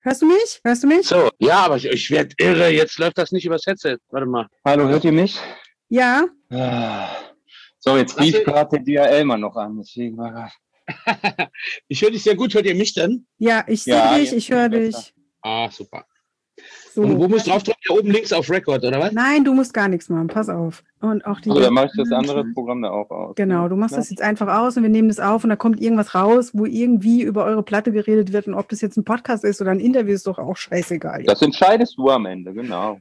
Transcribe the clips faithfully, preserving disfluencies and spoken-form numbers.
Hörst du mich? Hörst du mich? So, ja, aber ich, ich werde irre. Jetzt läuft das nicht übers Headset. Warte mal. Hallo, hört ihr mich? Ja. Ah. So, jetzt rief gerade der D H L-Mann noch an. Deswegen war grad... Ich höre dich sehr gut. Hört ihr mich denn? Ja, ich sehe Ja, dich, jetzt ich höre besser. dich. Ah, super. So. Und wo musst du drauf drücken? Da oben links auf Record, oder was? Nein, du musst gar nichts machen. Pass auf. Und auch die. Also, dann mache ich das andere Programm da auch aus. Genau, du machst Ja. das jetzt einfach aus und wir nehmen das auf und da kommt irgendwas raus, wo irgendwie über eure Platte geredet wird und ob das jetzt ein Podcast ist oder ein Interview, ist doch auch scheißegal. Das entscheidest du am Ende, genau.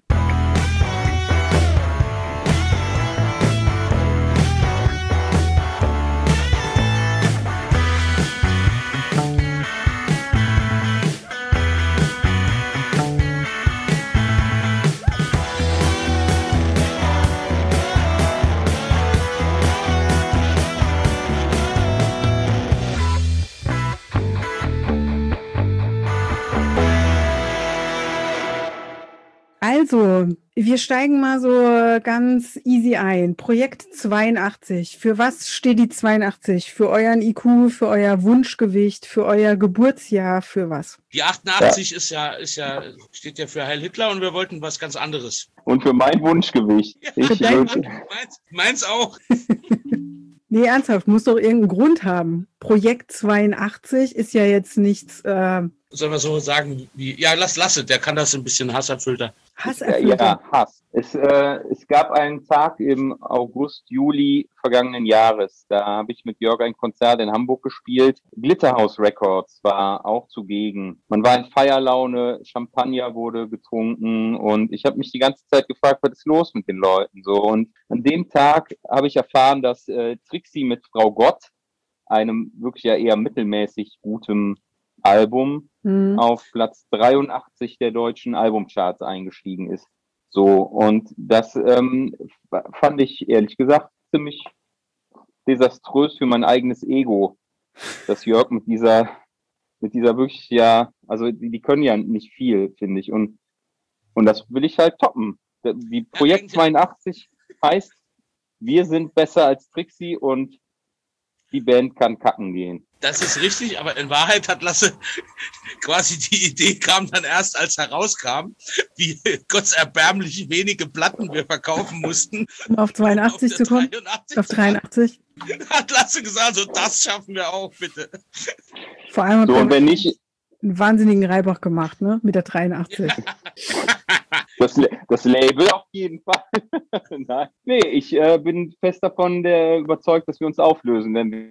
Also, wir steigen mal so ganz easy ein. Projekt zweiundachtzig. Für was steht die zweiundachtzig? Für euren I Q, für euer Wunschgewicht, für euer Geburtsjahr, für was? Die achtundachtzig ja. Ist, ja, ist ja, steht ja für Heil Hitler und wir wollten was ganz anderes. Und für mein Wunschgewicht. Ja, ich dein meins, meins auch. Nee, ernsthaft, muss doch irgendeinen Grund haben. Projekt zweiundachtzig ist ja jetzt nichts... Äh, Sollen wir so sagen, wie, ja, lass, lass es, der kann das ein bisschen hasserfüllter. Hasserfüllter? Ja, Hass. Es, äh, es gab einen Tag im August, Juli vergangenen Jahres. Da habe ich mit Jörg ein Konzert in Hamburg gespielt. Glitterhouse Records war auch zugegen. Man war in Feierlaune, Champagner wurde getrunken und ich habe mich die ganze Zeit gefragt, was ist los mit den Leuten so. Und an dem Tag habe ich erfahren, dass äh, Trixie mit Frau Gott, einem wirklich ja eher mittelmäßig gutem Album, mhm. auf Platz dreiundachtzig der deutschen Albumcharts eingestiegen ist. So, und das ähm, fand ich ehrlich gesagt ziemlich desaströs für mein eigenes Ego, dass Jörg mit dieser, mit dieser wirklich, ja, also die, die können ja nicht viel, finde ich, und, und das will ich halt toppen. Die Projekt zweiundachtzig heißt, wir sind besser als Trixie und die Band kann kacken gehen. Das ist richtig, aber in Wahrheit hat Lasse quasi die Idee kam dann erst, als herauskam, wie gottserbärmlich wenige Platten wir verkaufen mussten. Um auf zweiundachtzig auf zu kommen? dreiundachtzig auf dreiundachtzig? Hat Lasse gesagt, so das schaffen wir auch, bitte. Vor allem hat so, er wenn nicht, einen wahnsinnigen Reibach gemacht, ne? Mit der dreiundachtzig. Das, das Label auf jeden Fall. Nein. Nee, ich äh, bin fest davon der, überzeugt, dass wir uns auflösen, denn wir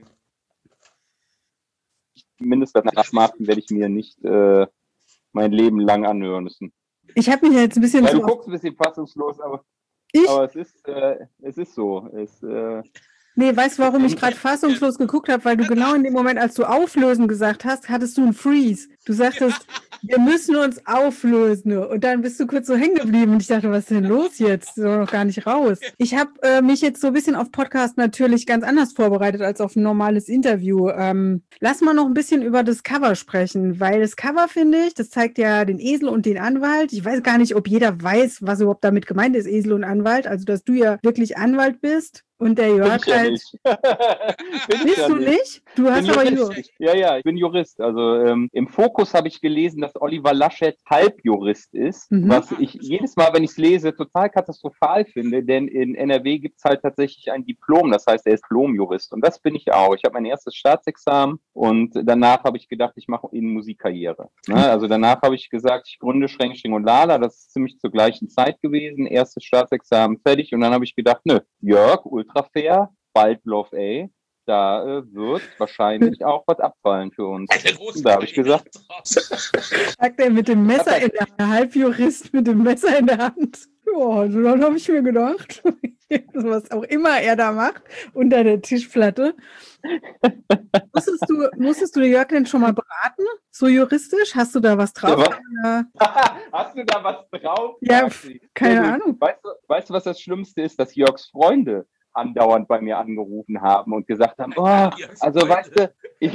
mindestens nach Marken werde ich mir nicht äh, mein Leben lang anhören müssen. Ich habe mich jetzt ein bisschen... Ja, du guckst ein bisschen fassungslos, aber, aber es, ist, äh, es ist so. Es, äh, Nee, weißt du, warum ich gerade fassungslos geguckt habe? Weil du genau in dem Moment, als du auflösen gesagt hast, hattest du einen Freeze. Du sagtest, wir müssen uns auflösen. Und dann bist du kurz so hängen geblieben. Und ich dachte, was ist denn los jetzt? So noch gar nicht raus. Ich habe äh, mich jetzt so ein bisschen auf Podcast natürlich ganz anders vorbereitet als auf ein normales Interview. Ähm, lass mal noch ein bisschen über das Cover sprechen. Weil das Cover, finde ich, das zeigt ja den Esel und den Anwalt. Ich weiß gar nicht, ob jeder weiß, was überhaupt damit gemeint ist, Esel und Anwalt. Also, dass du ja wirklich Anwalt bist. Und der Jörg bin halt. Ja Bist ja du nicht? nicht? Du hast aber Jurist. Ja, ja, ich bin Jurist. Also ähm, im Fokus habe ich gelesen, dass Oliver Laschet Halbjurist ist, mhm. was ich jedes Mal, wenn ich es lese, total katastrophal finde, denn in N R W gibt es halt tatsächlich ein Diplom, das heißt, er ist Diplom-Jurist. Und das bin ich auch. Ich habe mein erstes Staatsexamen und danach habe ich gedacht, ich mache eine Musikkarriere. Ne? Also danach habe ich gesagt, ich gründe Schreng, Schring und Lala. Das ist ziemlich zur gleichen Zeit gewesen. Erstes Staatsexamen fertig und dann habe ich gedacht, nö, Jörg, Ultra fair, bald Love A, da äh, wird wahrscheinlich auch was abfallen für uns. Da habe ich gesagt. Sagt er mit dem Messer in der Hand, Halbjurist mit dem Messer in der Hand. Ja, so dann habe ich mir gedacht, was auch immer er da macht, unter der Tischplatte. musstest, du, musstest du Jörg denn schon mal beraten? So juristisch? Hast du da was drauf? Ja, Hast du da was drauf? Ja, keine ja, Ahnung. Weißt du, weißt du, was das Schlimmste ist? Dass Jörgs Freunde andauernd bei mir angerufen haben und gesagt haben, oh, also weißt du, ich,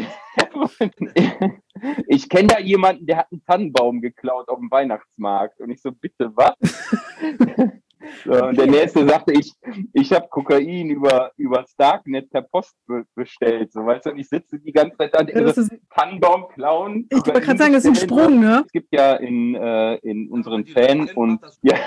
ich kenne da jemanden, der hat einen Tannenbaum geklaut auf dem Weihnachtsmarkt. Und ich so, bitte, was? So, und der nächste sagte, ich, ich habe Kokain über, über das Darknet per Post be- bestellt. So, weißt du, und ich sitze die ganze Zeit an Ja, das ihre ist, Tannenbaum klauen. ich wollte gerade sagen, das ist ein Sprung, ne? Es gibt ja in, äh, in unseren die Fan Leute und macht das ja,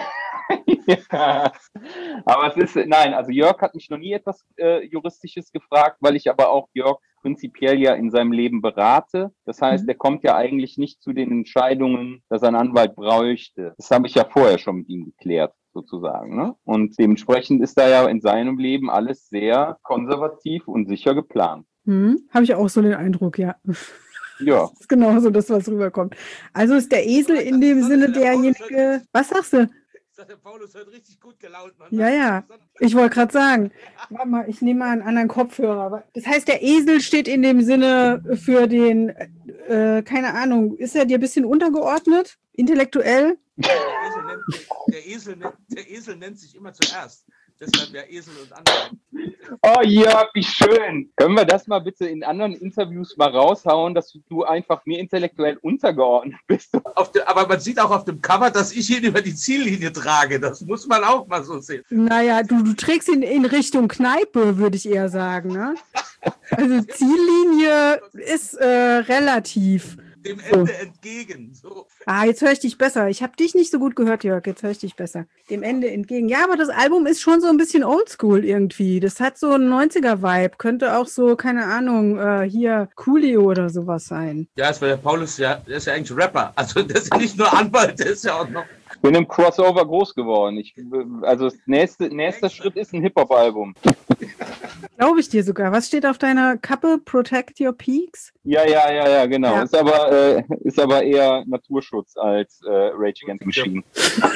ja. Aber es ist, nein, also Jörg hat mich noch nie etwas äh, Juristisches gefragt, weil ich aber auch Jörg prinzipiell ja in seinem Leben berate. Das heißt, Mhm. er kommt ja eigentlich nicht zu den Entscheidungen, dass er einen Anwalt bräuchte. Das habe ich ja vorher schon mit ihm geklärt, sozusagen. Ne? Und dementsprechend ist da ja in seinem Leben alles sehr konservativ und sicher geplant. Hm, habe ich auch so den Eindruck, ja. Ja. Das ist genauso das, was rüberkommt. Also ist der Esel in dem Sinne derjenige. Was sagst du? Ich sag, der Paulus hört richtig gut gelaunt, Mann. Ja, ja. Ich wollte gerade sagen, warte mal, ich nehme mal einen anderen Kopfhörer. Das heißt, der Esel steht in dem Sinne für den, äh, keine Ahnung, ist er dir ein bisschen untergeordnet, intellektuell? Der Esel, nennt, der, Esel nennt, der Esel nennt sich immer zuerst. Deshalb ja Esel und Anwalt. Oh ja, wie schön. Können wir das mal bitte in anderen Interviews mal raushauen, dass du einfach mir intellektuell untergeordnet bist? Auf de, aber man sieht auch auf dem Cover, dass ich ihn über die Ziellinie trage. Das muss man auch mal so sehen. Naja, du, du trägst ihn in Richtung Kneipe, würde ich eher sagen. Ne? Also Ziellinie ist äh, relativ. Dem Ende so entgegen. So. Ah, jetzt höre ich dich besser. Ich habe dich nicht so gut gehört, Jörg. Jetzt höre ich dich besser. Dem Ende entgegen. Ja, aber das Album ist schon so ein bisschen oldschool irgendwie. Das hat so einen neunziger-Vibe. Könnte auch so, keine Ahnung, äh, hier Coolio oder sowas sein. Ja, ist, weil der Paulus, ja, der ist ja eigentlich Rapper. Also der ist ja nicht nur Anwalt, der ist ja auch noch... Ich bin im Crossover groß geworden. Ich, also das nächste, nächster Schritt ist ein Hip-Hop-Album. Glaube ich dir sogar. Was steht auf deiner Kappe? Protect your peaks? Ja, ja, ja, ja, genau. Ja. Ist aber, äh, ist aber eher Naturschutz als äh, Rage Against the Machine.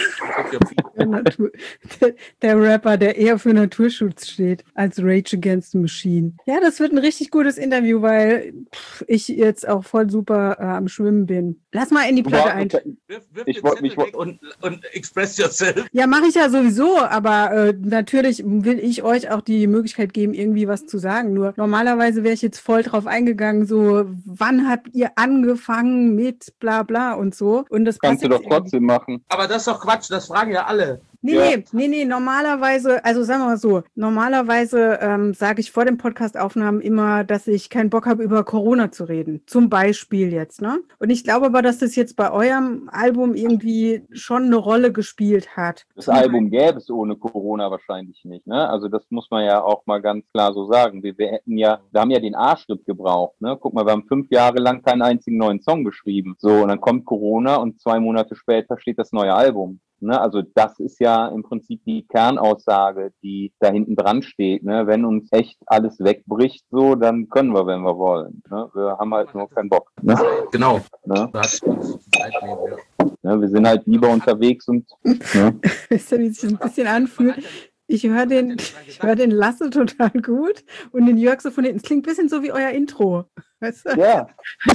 Der, Natur, der, der Rapper, der eher für Naturschutz steht als Rage Against the Machine. Ja, das wird ein richtig gutes Interview, weil pff, ich jetzt auch voll super äh, am Schwimmen bin. Lass mal in die Platte ein. Wirf, wirf Ich den wollt- Zettel mich wollt- weg und, und express yourself. Ja, mache ich ja sowieso, aber äh, natürlich will ich euch auch die Möglichkeit geben, irgendwie was zu sagen. Nur normalerweise wäre ich jetzt voll drauf eingegangen, so, wann habt ihr angefangen mit bla bla und so. Und das Kannst du passt doch jetzt irgendwie- trotzdem machen. Aber das ist doch Quatsch, das fragen ja alle. Nee, Ja. nee, nee, nee, normalerweise, also sagen wir mal so, normalerweise ähm, sage ich vor den Podcast-Aufnahmen immer, dass ich keinen Bock habe, über Corona zu reden. Zum Beispiel jetzt, ne? Und ich glaube aber, dass das jetzt bei eurem Album irgendwie schon eine Rolle gespielt hat. Das Album gäbe es ohne Corona wahrscheinlich nicht, ne? Also das muss man ja auch mal ganz klar so sagen. Wir, wir hätten ja, wir haben ja den Arschtritt gebraucht, ne? Guck mal, wir haben fünf Jahre lang keinen einzigen neuen Song geschrieben. So, und dann kommt Corona und zwei Monate später steht das neue Album. Ne, also das ist ja im Prinzip die Kernaussage, die da hinten dran steht. Ne? Wenn uns echt alles wegbricht, so, dann können wir, wenn wir wollen. Ne? Wir haben halt nur keinen Bock. Ne? Genau. Ne? Da hast du die Zeit nehmen, ja. Ne? Wir sind halt lieber unterwegs und ne? Wisst ihr, wie sich das ein bisschen anfühlt? Ich höre den, ich höre den Lasse total gut und den Jörg so von hinten. Es klingt ein bisschen so wie euer Intro. Weißt du? Ja.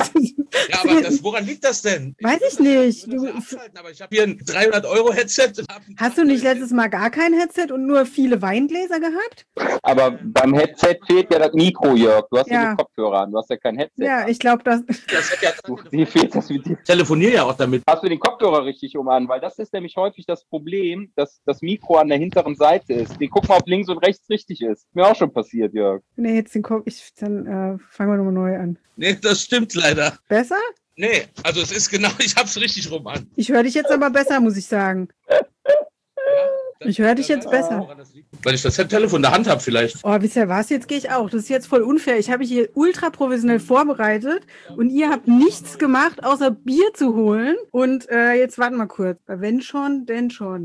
Ja, aber das, woran liegt das denn? Weiß ich nicht. würde Du- das ja abschalten, aber ich habe hier ein dreihundert Euro Headset. und hab ein Hast du nicht letztes Mal gar kein Headset und nur viele Weingläser gehabt? Aber beim Headset fehlt ja das Mikro, Jörg. Du hast ja, Ja. nur Kopfhörer an, du hast ja kein Headset. Ja, ich glaube, das. Das hat ja, Du, dir fehlt das mit dir. ich telefoniere ja auch damit. Hast du den Kopfhörer richtig um an? Weil das ist nämlich häufig das Problem, dass das Mikro an der hinteren Seite ist. Die guck mal, ob links und rechts richtig ist. Mir auch schon passiert, Jörg. Nee, jetzt den Kopf. Ich, dann äh, fangen wir nochmal neu an. Nee, das stimmt leider. Besser? Nee, also es ist genau, ich hab's richtig rum an. Ich höre dich jetzt aber besser, muss ich sagen. Ich höre dich jetzt besser. Weil ich das Telefon in der Hand habe vielleicht. Oh, wisst ihr was? Jetzt gehe ich auch. Das ist jetzt voll unfair. Ich habe mich hier ultra professionell vorbereitet und ihr habt nichts gemacht, außer Bier zu holen. Und äh, jetzt warten wir kurz. Wenn schon, denn schon.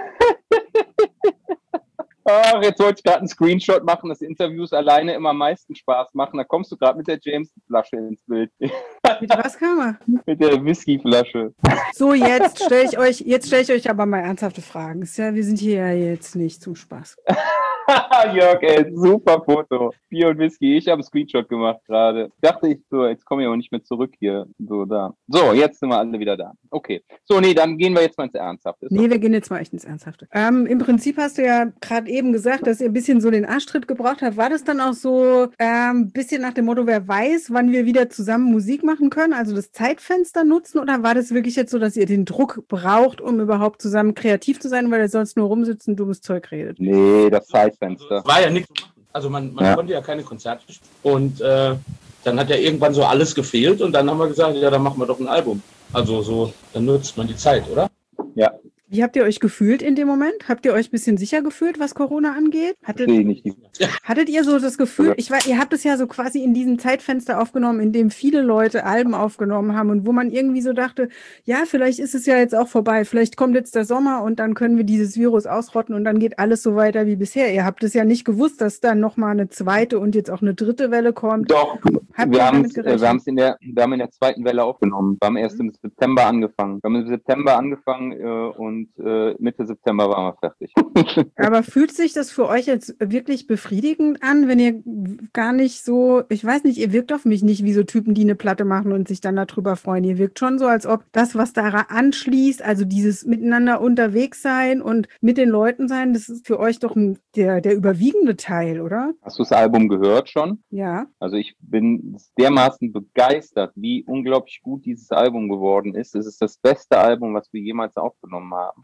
Ach, jetzt wollte ich gerade einen Screenshot machen, dass Interviews alleine immer am meisten Spaß machen. Da kommst du gerade mit der Jameson-Flasche ins Bild. Mit was kann man? Mit der Whisky-Flasche. So, jetzt stelle ich euch, jetzt stelle ich euch aber mal ernsthafte Fragen. Ist ja, wir sind hier ja jetzt nicht zum Spaß. Jörg, ey, super Foto. Bier und Whisky. Ich habe einen Screenshot gemacht gerade. Dachte ich so, jetzt komme ich aber nicht mehr zurück hier. So, da. So, jetzt sind wir alle wieder da. Okay. So, nee, dann gehen wir jetzt mal ins Ernsthafte. Ist Nee, wir gehen jetzt mal echt ins Ernsthafte. Ähm, Im Prinzip hast du ja gerade eben eben gesagt, dass ihr ein bisschen so den Arschtritt gebraucht habt. War das dann auch so ein ähm, bisschen nach dem Motto, wer weiß, wann wir wieder zusammen Musik machen können, also das Zeitfenster nutzen? Oder war das wirklich jetzt so, dass ihr den Druck braucht, um überhaupt zusammen kreativ zu sein, weil ihr sonst nur rumsitzt und dummes Zeug redet? Nee, das Zeitfenster. Also, war ja nichts zu machen. Also man, man ja. konnte ja keine Konzerte spielen. Und äh, dann hat ja irgendwann so alles gefehlt und dann haben wir gesagt, ja, dann machen wir doch ein Album. Also so, dann nutzt man die Zeit, oder? Ja. Wie habt ihr euch gefühlt in dem Moment? Habt ihr euch ein bisschen sicher gefühlt, was Corona angeht? Hattet, nee, nicht. hattet ihr so das Gefühl, ich weiß, ihr habt es ja so quasi in diesem Zeitfenster aufgenommen, in dem viele Leute Alben aufgenommen haben und wo man irgendwie so dachte, ja, vielleicht ist es ja jetzt auch vorbei, vielleicht kommt jetzt der Sommer und dann können wir dieses Virus ausrotten und dann geht alles so weiter wie bisher. Ihr habt es ja nicht gewusst, dass dann nochmal eine zweite und jetzt auch eine dritte Welle kommt. Doch, habt wir haben es in der, wir haben in der zweiten Welle aufgenommen. Wir haben erst im September angefangen. Wir haben im September angefangen äh, und Und Mitte September waren wir fertig. Aber fühlt sich das für euch jetzt wirklich befriedigend an, wenn ihr gar nicht so, ich weiß nicht, ihr wirkt auf mich nicht wie so Typen, die eine Platte machen und sich dann darüber freuen. Ihr wirkt schon so, als ob das, was daran anschließt, also dieses Miteinander unterwegs sein und mit den Leuten sein, das ist für euch doch ein, der, der überwiegende Teil, oder? Hast du das Album gehört schon? Ja. Also ich bin dermaßen begeistert, wie unglaublich gut dieses Album geworden ist. Es ist das beste Album, was wir jemals aufgenommen haben.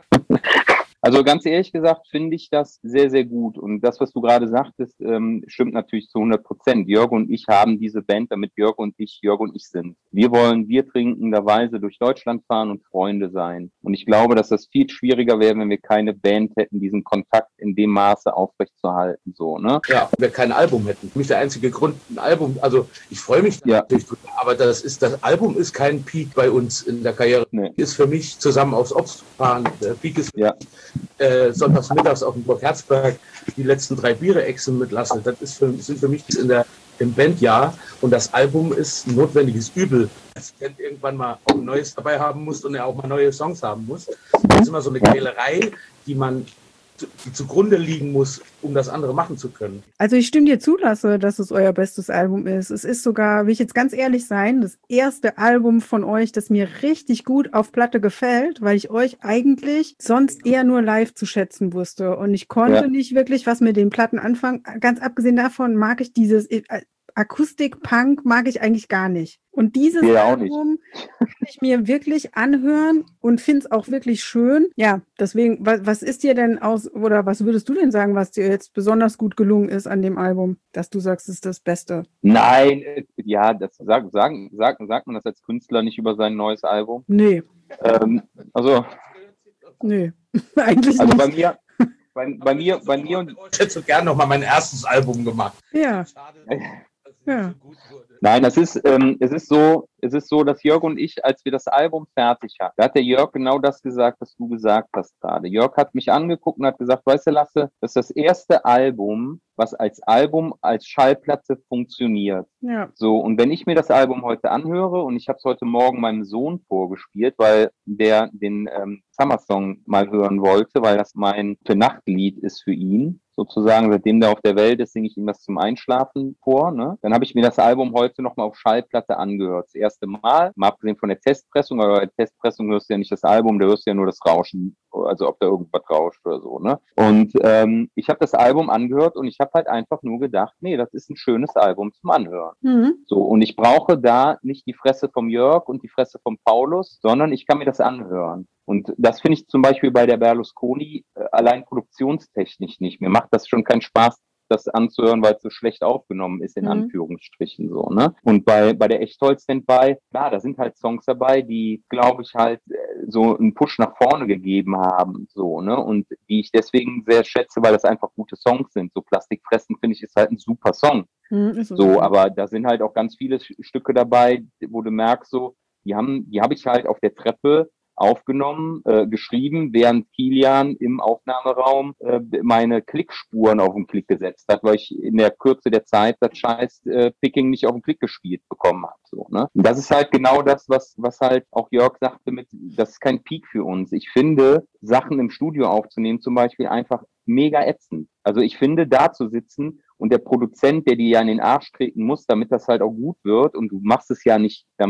Also ganz ehrlich gesagt finde ich das sehr, sehr gut. Und das, was du gerade sagtest, ähm, stimmt natürlich zu hundert Prozent. Jörg und ich haben diese Band, damit Jörg und ich Jörg und ich sind. Wir wollen biertrinkenderweise durch Deutschland fahren und Freunde sein. Und ich glaube, dass das viel schwieriger wäre, wenn wir keine Band hätten, diesen Kontakt in dem Maße aufrechtzuerhalten. So, ne? Ja, wenn wir kein Album hätten. Für mich der einzige Grund, ein Album, also ich freue mich ja. natürlich, aber das ist das Album ist kein Peak bei uns in der Karriere. Nee. Ist für mich zusammen aufs Obst fahren. Der Peak ist ja. Äh, sonntags mittags auf dem Burg Herzberg die letzten drei Biere exen mit Lasse. Das ist für, sind für mich in der, im Bandjahr und das Album ist ein notwendiges Übel. Dass die Band irgendwann mal auch ein neues dabei haben muss und er auch mal neue Songs haben muss. Das ist immer so eine Quälerei, die man die zugrunde liegen muss, um das andere machen zu können. Also ich stimme dir zu, Lasse, dass es euer bestes Album ist. Es ist sogar, will ich jetzt ganz ehrlich sein, das erste Album von euch, das mir richtig gut auf Platte gefällt, weil ich euch eigentlich sonst eher nur live zu schätzen wusste. Und ich konnte ja. nicht wirklich was mit den Platten anfangen. Ganz abgesehen davon mag ich dieses Akustik-Punk mag ich eigentlich gar nicht. Und dieses ja, Album kann ich mir wirklich anhören und finde es auch wirklich schön. Ja, deswegen, was, was ist dir denn aus, oder was würdest du denn sagen, was dir jetzt besonders gut gelungen ist an dem Album, dass du sagst, es ist das Beste? Nein, ja, das sagen, sagen, sagt, sagt man das als Künstler nicht über sein neues Album? Nee. Ähm, also. Nee, eigentlich also nicht. Also bei mir, bei, bei mir, bei mir und. Ich hätte so gern nochmal mein erstes Album gemacht. Ja. Schade, dass es ja. nicht so gut wurde. Nein, das ist, ähm, es ist so, es ist so, dass Jörg und ich, als wir das Album fertig hatten, da hat der Jörg genau das gesagt, was du gesagt hast gerade. Jörg hat mich angeguckt und hat gesagt, weißt du, Lasse, das ist das erste Album, was als Album, als Schallplatte funktioniert. Ja. So, und wenn ich mir das Album heute anhöre, und ich habe es heute Morgen meinem Sohn vorgespielt, weil der den ähm, Summer Song mal hören wollte, weil das mein Für-Nacht-Lied ist für ihn. Sozusagen, seitdem der auf der Welt ist, singe ich ihm das zum Einschlafen vor. Ne? Dann habe ich mir das Album heute nochmal auf Schallplatte angehört. Das erste Mal, mal abgesehen von der Testpressung, aber bei der Testpressung hörst du ja nicht das Album, da hörst du ja nur das Rauschen, also ob da irgendwas rauscht oder so. Ne? Und ähm, ich habe das Album angehört und ich habe halt einfach nur gedacht, nee, das ist ein schönes Album zum Anhören. Mhm. So, und ich brauche da nicht die Fresse vom Jörg und die Fresse vom Paulus, sondern ich kann mir das anhören. Und das finde ich zum Beispiel bei der Berlusconi äh, allein produktionstechnisch nicht. Mir macht das schon keinen Spaß, das anzuhören, weil es so schlecht aufgenommen ist, in Mhm. Anführungsstrichen so, ne? Und bei, bei der Echtholz-Standby, klar, da sind halt Songs dabei, die, glaube ich, halt äh, so einen Push nach vorne gegeben haben, so, ne? Und die ich deswegen sehr schätze, weil das einfach gute Songs sind. So Plastikfressen, finde ich, ist halt ein super Song. Mhm, ist es So, so. aber da sind halt auch ganz viele Sch- Stücke dabei, wo du merkst, so, die haben, die habe ich halt auf der Treppe aufgenommen, äh, geschrieben, während Kilian im Aufnahmeraum äh, meine Klickspuren auf den Klick gesetzt hat, weil ich in der Kürze der Zeit das scheiß äh, Picking nicht auf den Klick gespielt bekommen habe. So, ne? Und das ist halt genau das, was was halt auch Jörg sagte, mit, das ist kein Peak für uns. Ich finde, Sachen im Studio aufzunehmen zum Beispiel einfach mega ätzend. Also ich finde, da zu sitzen und der Produzent, der dir ja in den Arsch treten muss, damit das halt auch gut wird, und du machst es ja nicht, damit es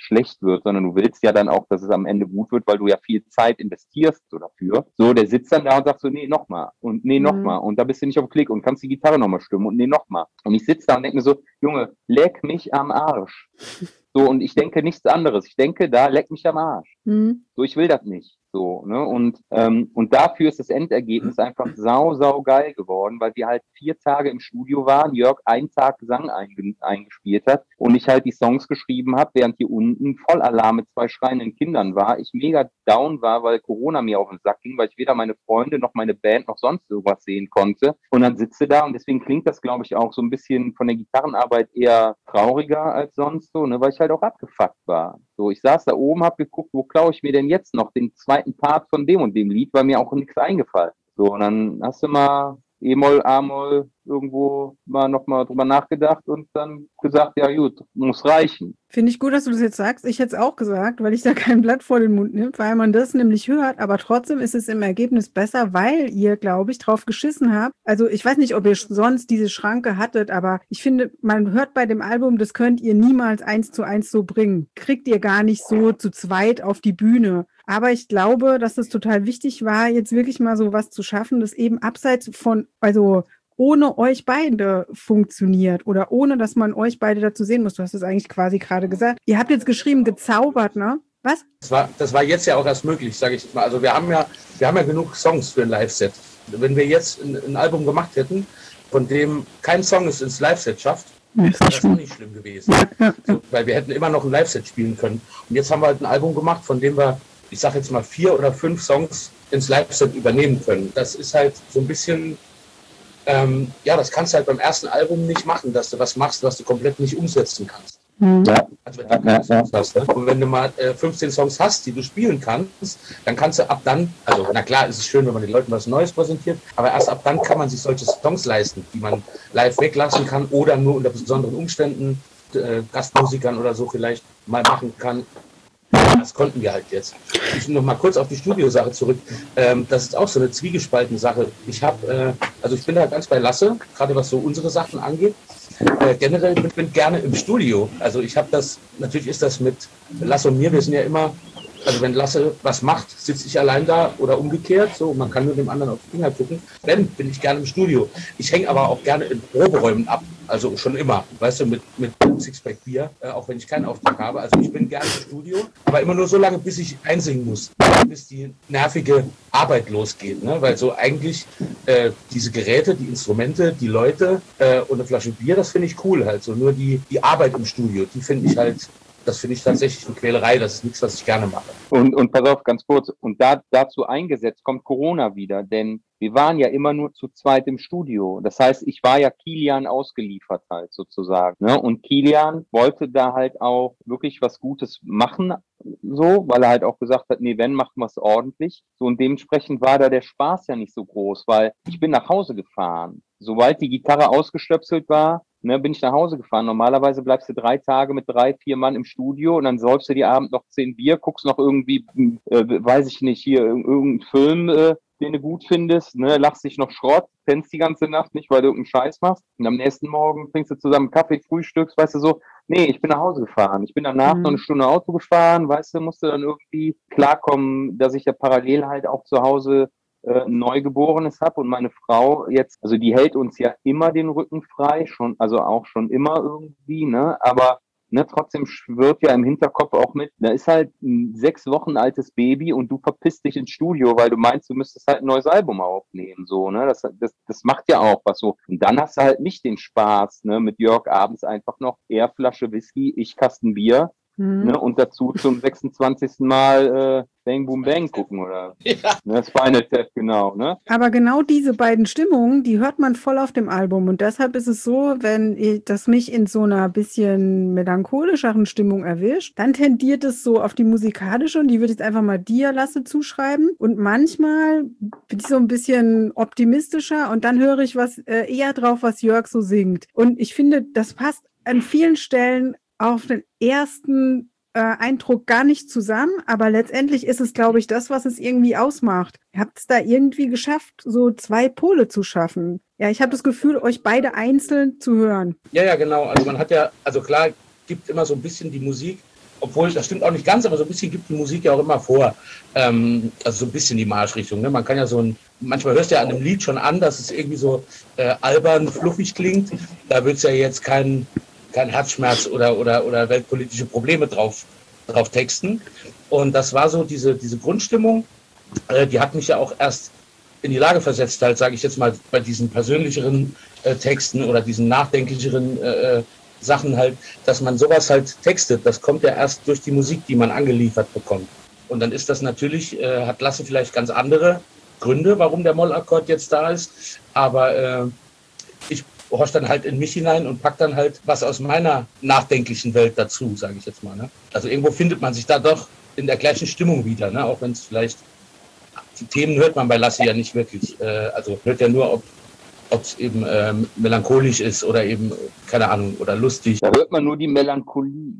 schlecht wird, sondern du willst ja dann auch, dass es am Ende gut wird, weil du ja viel Zeit investierst so dafür. So, der sitzt dann da und sagt so, nee, nochmal und nee, nochmal Mhm. und da bist du nicht auf den Klick und kannst die Gitarre nochmal stimmen und nee, nochmal. Und ich sitze da und denke mir so, Junge, leck mich am Arsch. So, und ich denke nichts anderes. Ich denke, da leck mich am Arsch. Mhm. So, ich will das nicht. So, ne? Und, ähm, und dafür ist das Endergebnis einfach sau, sau geil geworden, weil wir halt vier Tage im Studio waren, Jörg einen Tag Gesang einge- eingespielt hat und ich halt die Songs geschrieben habe, während hier unten Vollalarm mit zwei schreienden Kindern war. Ich mega down war, weil Corona mir auf den Sack ging, weil ich weder meine Freunde noch meine Band noch sonst irgendwas sehen konnte. Und dann sitze da und deswegen klingt das, glaube ich, auch so ein bisschen von der Gitarrenarbeit eher trauriger als sonst so, ne? Weil ich halt auch abgefuckt war. So, ich saß da oben, hab geguckt, wo klaue ich mir denn jetzt noch den zweiten Part von dem und dem Lied, weil mir auch nichts eingefallen. So, und dann hast du mal E-Moll, A-Moll irgendwo mal nochmal drüber nachgedacht und dann gesagt, ja gut, muss reichen. Finde ich gut, dass du das jetzt sagst. Ich hätte es auch gesagt, weil ich da kein Blatt vor den Mund nimmt, weil man das nämlich hört, aber trotzdem ist es im Ergebnis besser, weil ihr, glaube ich, drauf geschissen habt. Also ich weiß nicht, ob ihr sonst diese Schranke hattet, aber ich finde, man hört bei dem Album, das könnt ihr niemals eins zu eins so bringen. Kriegt ihr gar nicht so zu zweit auf die Bühne. Aber ich glaube, dass es total wichtig war, jetzt wirklich mal so was zu schaffen, das eben abseits von, also ohne euch beide funktioniert oder ohne, dass man euch beide dazu sehen muss. Du hast es eigentlich quasi gerade gesagt. Ihr habt jetzt geschrieben, gezaubert, ne? Was? Das war, das war jetzt ja auch erst möglich, sage ich mal. Also wir haben ja, wir haben ja genug Songs für ein Live-Set. Wenn wir jetzt ein, ein Album gemacht hätten, von dem kein Song es ins Live-Set schafft, Ja, wäre das auch nicht schlimm gewesen. Ja, ja, ja. So, weil wir hätten immer noch ein Live-Set spielen können. Und jetzt haben wir halt ein Album gemacht, von dem wir, ich sage jetzt mal, vier oder fünf Songs ins Live-Set übernehmen können. Das ist halt so ein bisschen, ähm, ja, das kannst du halt beim ersten Album nicht machen, dass du was machst, was du komplett nicht umsetzen kannst. Mhm. Ja. Also wenn du keine Songs hast, ne? Und wenn du mal äh, fünfzehn Songs hast, die du spielen kannst, dann kannst du ab dann, also na klar, ist es schön, wenn man den Leuten was Neues präsentiert, aber erst ab dann kann man sich solche Songs leisten, die man live weglassen kann oder nur unter besonderen Umständen, äh, Gastmusikern oder so vielleicht mal machen kann. Das konnten wir halt jetzt. Ich noch mal kurz auf die Studiosache zurück. Ähm, das ist auch so eine zwiegespaltene Sache. Ich habe, äh, also ich bin da ganz bei Lasse, gerade was so unsere Sachen angeht. Äh, generell bin ich gerne im Studio. Also ich habe das, natürlich ist das mit Lasse und mir, wir sind ja immer, also wenn Lasse was macht, sitze ich allein da oder umgekehrt, so, man kann nur dem anderen auf die Finger gucken. Wenn, bin ich gerne im Studio. Ich hänge aber auch gerne in Proberäumen ab, also schon immer, weißt du, mit, mit Sixpack Bier, äh, auch wenn ich keinen Auftrag habe. Also ich bin gerne im Studio, aber immer nur so lange, bis ich einsingen muss, bis die nervige Arbeit losgeht, ne? Weil so eigentlich äh, diese Geräte, die Instrumente, die Leute äh, und eine Flasche Bier, das finde ich cool halt, so nur die, die Arbeit im Studio, die finde ich halt, das finde ich tatsächlich eine Quälerei, das ist nichts, was ich gerne mache. Und, und pass auf, ganz kurz, und da, dazu eingesetzt kommt Corona wieder, denn wir waren ja immer nur zu zweit im Studio. Das heißt, ich war ja Kilian ausgeliefert halt sozusagen, ne? Und Kilian wollte da halt auch wirklich was Gutes machen, so, weil er halt auch gesagt hat, nee, wenn, machen wir es ordentlich. So, und dementsprechend war da der Spaß ja nicht so groß, weil ich bin nach Hause gefahren. Sobald die Gitarre ausgestöpselt war, ne, bin ich nach Hause gefahren. Normalerweise bleibst du drei Tage mit drei, vier Mann im Studio und dann säufst du die Abend noch zehn Bier, guckst noch irgendwie, äh, weiß ich nicht, hier irgendeinen Film, äh, den du gut findest, ne, lachst dich noch Schrott, pennst die ganze Nacht nicht, weil du irgendeinen Scheiß machst. Und am nächsten Morgen trinkst du zusammen Kaffee, frühstückst, weißt du so. Nee, ich bin nach Hause gefahren. Ich bin danach Mhm. noch eine Stunde Auto gefahren, weißt du, musste dann irgendwie klarkommen, dass ich ja parallel halt auch zu Hause äh, ein Neugeborenes habe und meine Frau jetzt, also die hält uns ja immer den Rücken frei, schon, also auch schon immer irgendwie, ne, aber ne, trotzdem schwirrt ja im Hinterkopf auch mit, da ist halt ein sechs Wochen altes Baby und du verpisst dich ins Studio, weil du meinst, du müsstest halt ein neues Album aufnehmen, so, ne, das, das, das macht ja auch was so. Und dann hast du halt nicht den Spaß, ne, mit Jörg abends einfach noch, er Flasche Whisky, ich Kasten Bier, Mhm. ne, und dazu zum sechsundzwanzigsten Mal äh, Bang Boom Bang gucken oder Ja. ne, Spinal Tap, genau, ne? Aber genau diese beiden Stimmungen, die hört man voll auf dem Album. Und deshalb ist es so, wenn ich, das mich in so einer bisschen melancholischeren Stimmung erwischt, dann tendiert es so auf die musikalische und die würde ich jetzt einfach mal dir, Lasse, zuschreiben. Und manchmal bin ich so ein bisschen optimistischer und dann höre ich was äh, eher drauf, was Jörg so singt. Und ich finde, das passt an vielen Stellen auf den ersten äh, Eindruck gar nicht zusammen, aber letztendlich ist es, glaube ich, das, was es irgendwie ausmacht. Ihr habt es da irgendwie geschafft, so zwei Pole zu schaffen. Ja, ich habe das Gefühl, euch beide einzeln zu hören. Ja, ja, genau. Also man hat ja, also klar, gibt immer so ein bisschen die Musik, obwohl, das stimmt auch nicht ganz, aber so ein bisschen gibt die Musik ja auch immer vor. Ähm, also so ein bisschen die Marschrichtung. Ne? Man kann ja so ein, manchmal hörst du ja an einem Lied schon an, dass es irgendwie so äh, albern, fluffig klingt. Da wird es ja jetzt kein, kein Herzschmerz oder, oder, oder weltpolitische Probleme drauf, drauf texten. Und das war so diese, diese Grundstimmung, äh, die hat mich ja auch erst in die Lage versetzt, halt, sage ich jetzt mal, bei diesen persönlicheren äh, Texten oder diesen nachdenklicheren äh, Sachen halt, dass man sowas halt textet. Das kommt ja erst durch die Musik, die man angeliefert bekommt. Und dann ist das natürlich, äh, hat Lasse vielleicht ganz andere Gründe, warum der Mollakkord jetzt da ist. Aber äh, ich horche dann halt in mich hinein und pack dann halt was aus meiner nachdenklichen Welt dazu, sage ich jetzt mal. Ne? Also irgendwo findet man sich da doch in der gleichen Stimmung wieder, ne? Auch wenn es vielleicht, die Themen hört man bei Lasse ja nicht wirklich. Äh, also hört ja nur, ob ob es eben äh, melancholisch ist oder eben, keine Ahnung, oder lustig. Da hört man nur die Melancholie.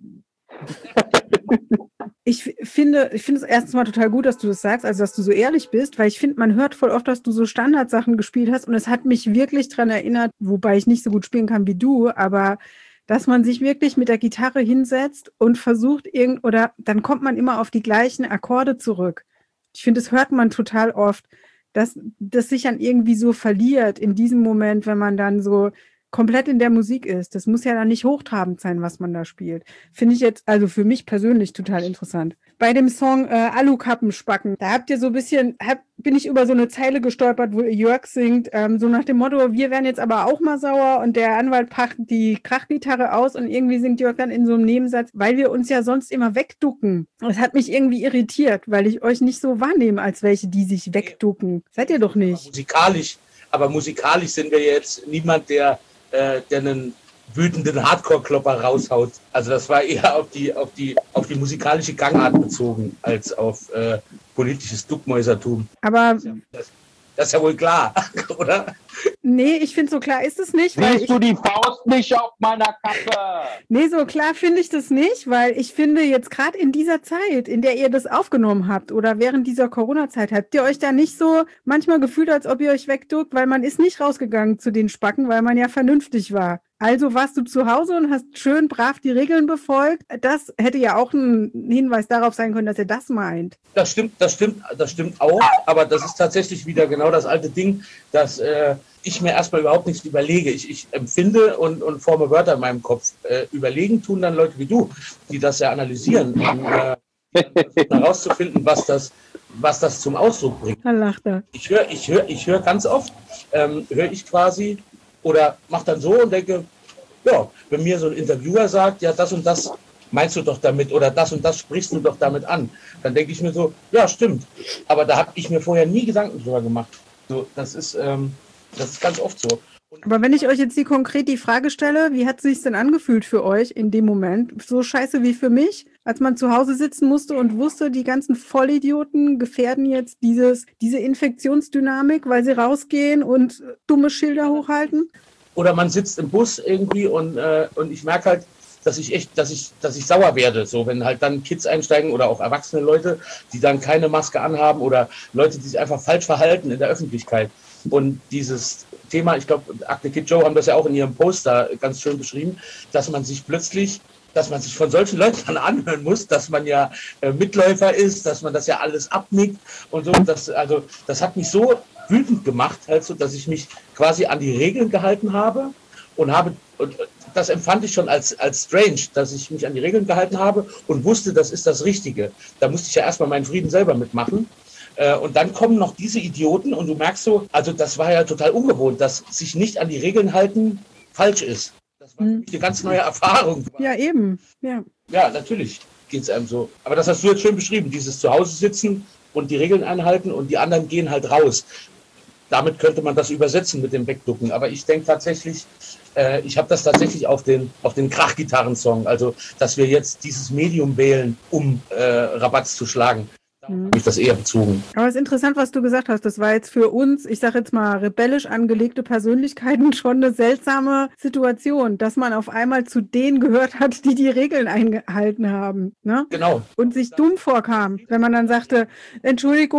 Ich finde, ich finde es erstens mal total gut, dass du das sagst, also dass du so ehrlich bist, weil ich finde, man hört voll oft, dass du so Standardsachen gespielt hast und es hat mich wirklich daran erinnert, wobei ich nicht so gut spielen kann wie du, aber dass man sich wirklich mit der Gitarre hinsetzt und versucht irgend, oder dann kommt man immer auf die gleichen Akkorde zurück. Ich finde, das hört man total oft, dass das sich dann irgendwie so verliert in diesem Moment, wenn man dann so komplett in der Musik ist. Das muss ja dann nicht hochtrabend sein, was man da spielt. Finde ich jetzt, also für mich persönlich total interessant. Bei dem Song äh, Alukappenspacken, da habt ihr so ein bisschen, hab, bin ich über so eine Zeile gestolpert, wo Jörg singt, ähm, so nach dem Motto, wir werden jetzt aber auch mal sauer und der Anwalt packt die Krachgitarre aus und irgendwie singt Jörg dann in so einem Nebensatz, weil wir uns ja sonst immer wegducken. Das hat mich irgendwie irritiert, weil ich euch nicht so wahrnehme als welche, die sich wegducken. Seid ihr doch nicht. Aber musikalisch, aber musikalisch sind wir jetzt niemand, der, äh, der einen wütenden Hardcore-Klopper raushaut. Also das war eher auf die, auf die, auf die musikalische Gangart bezogen, als auf äh, politisches Duckmäusertum. Aber Das ist, ja, das, das ist ja wohl klar, oder? Nee, ich finde, so klar ist es nicht. Weil Siehst ich, du die Faust nicht auf meiner Kappe? Nee, so klar finde ich das nicht, weil ich finde jetzt gerade in dieser Zeit, in der ihr das aufgenommen habt oder während dieser Corona-Zeit, habt ihr euch da nicht so manchmal gefühlt, als ob ihr euch wegduckt, weil man ist nicht rausgegangen zu den Spacken, weil man ja vernünftig war. Also warst du zu Hause und hast schön brav die Regeln befolgt. Das hätte ja auch ein Hinweis darauf sein können, dass ihr das meint. Das stimmt, das stimmt, das stimmt auch. Aber das ist tatsächlich wieder genau das alte Ding, dass äh, ich mir erstmal überhaupt nichts überlege. Ich, ich empfinde und, und forme Wörter in meinem Kopf. Äh, überlegen tun dann Leute wie du, die das ja analysieren, um äh, herauszufinden, was das, was das zum Ausdruck bringt. Da lacht er. Ich höre ich hör, ich hör ganz oft, ähm, höre ich quasi oder mache dann so und denke, ja, wenn mir so ein Interviewer sagt, ja, das und das meinst du doch damit oder das und das sprichst du doch damit an, dann denke ich mir so, ja, stimmt. Aber da habe ich mir vorher nie Gedanken drüber gemacht. So, das ist, ähm, das ist ganz oft so. Und Aber wenn ich euch jetzt die konkret die Frage stelle, wie hat es sich denn angefühlt für euch in dem Moment? So scheiße wie für mich, als man zu Hause sitzen musste und wusste, die ganzen Vollidioten gefährden jetzt dieses, diese Infektionsdynamik, weil sie rausgehen und dumme Schilder hochhalten? Oder man sitzt im Bus irgendwie und, äh, und ich merke halt, dass ich echt, dass ich, dass ich sauer werde. So, wenn halt dann Kids einsteigen oder auch erwachsene Leute, die dann keine Maske anhaben oder Leute, die sich einfach falsch verhalten in der Öffentlichkeit. Und dieses Thema, ich glaube, Akte Kid Joe haben das ja auch in ihrem Poster ganz schön beschrieben, dass man sich plötzlich, dass man sich von solchen Leuten dann anhören muss, dass man ja äh, Mitläufer ist, dass man das ja alles abnickt und so. Das, also, das hat mich so wütend gemacht, halt so, dass ich mich quasi an die Regeln gehalten habe und habe, und das empfand ich schon als, als strange, dass ich mich an die Regeln gehalten habe und wusste, das ist das Richtige. Da musste ich ja erstmal meinen Frieden selber mitmachen. Und dann kommen noch diese Idioten und du merkst so, also das war ja total ungewohnt, dass sich nicht an die Regeln halten falsch ist. Das war für mich eine ganz neue Erfahrung. Ja, eben. Ja, ja natürlich geht es einem so. Aber das hast du jetzt schön beschrieben, dieses Zuhause sitzen und die Regeln einhalten und die anderen gehen halt raus. Damit könnte man das übersetzen mit dem Wegducken. Aber ich denke tatsächlich, äh, ich habe das tatsächlich auf den, auf den Krachgitarrensong, also dass wir jetzt dieses Medium wählen, um äh, Rabatz zu schlagen. Da habe ich das eher bezogen. Aber es ist interessant, was du gesagt hast. Das war jetzt für uns, ich sage jetzt mal, rebellisch angelegte Persönlichkeiten schon eine seltsame Situation, dass man auf einmal zu denen gehört hat, die die Regeln eingehalten haben. Ne? Genau. Und sich dumm vorkam, wenn man dann sagte, Entschuldigung,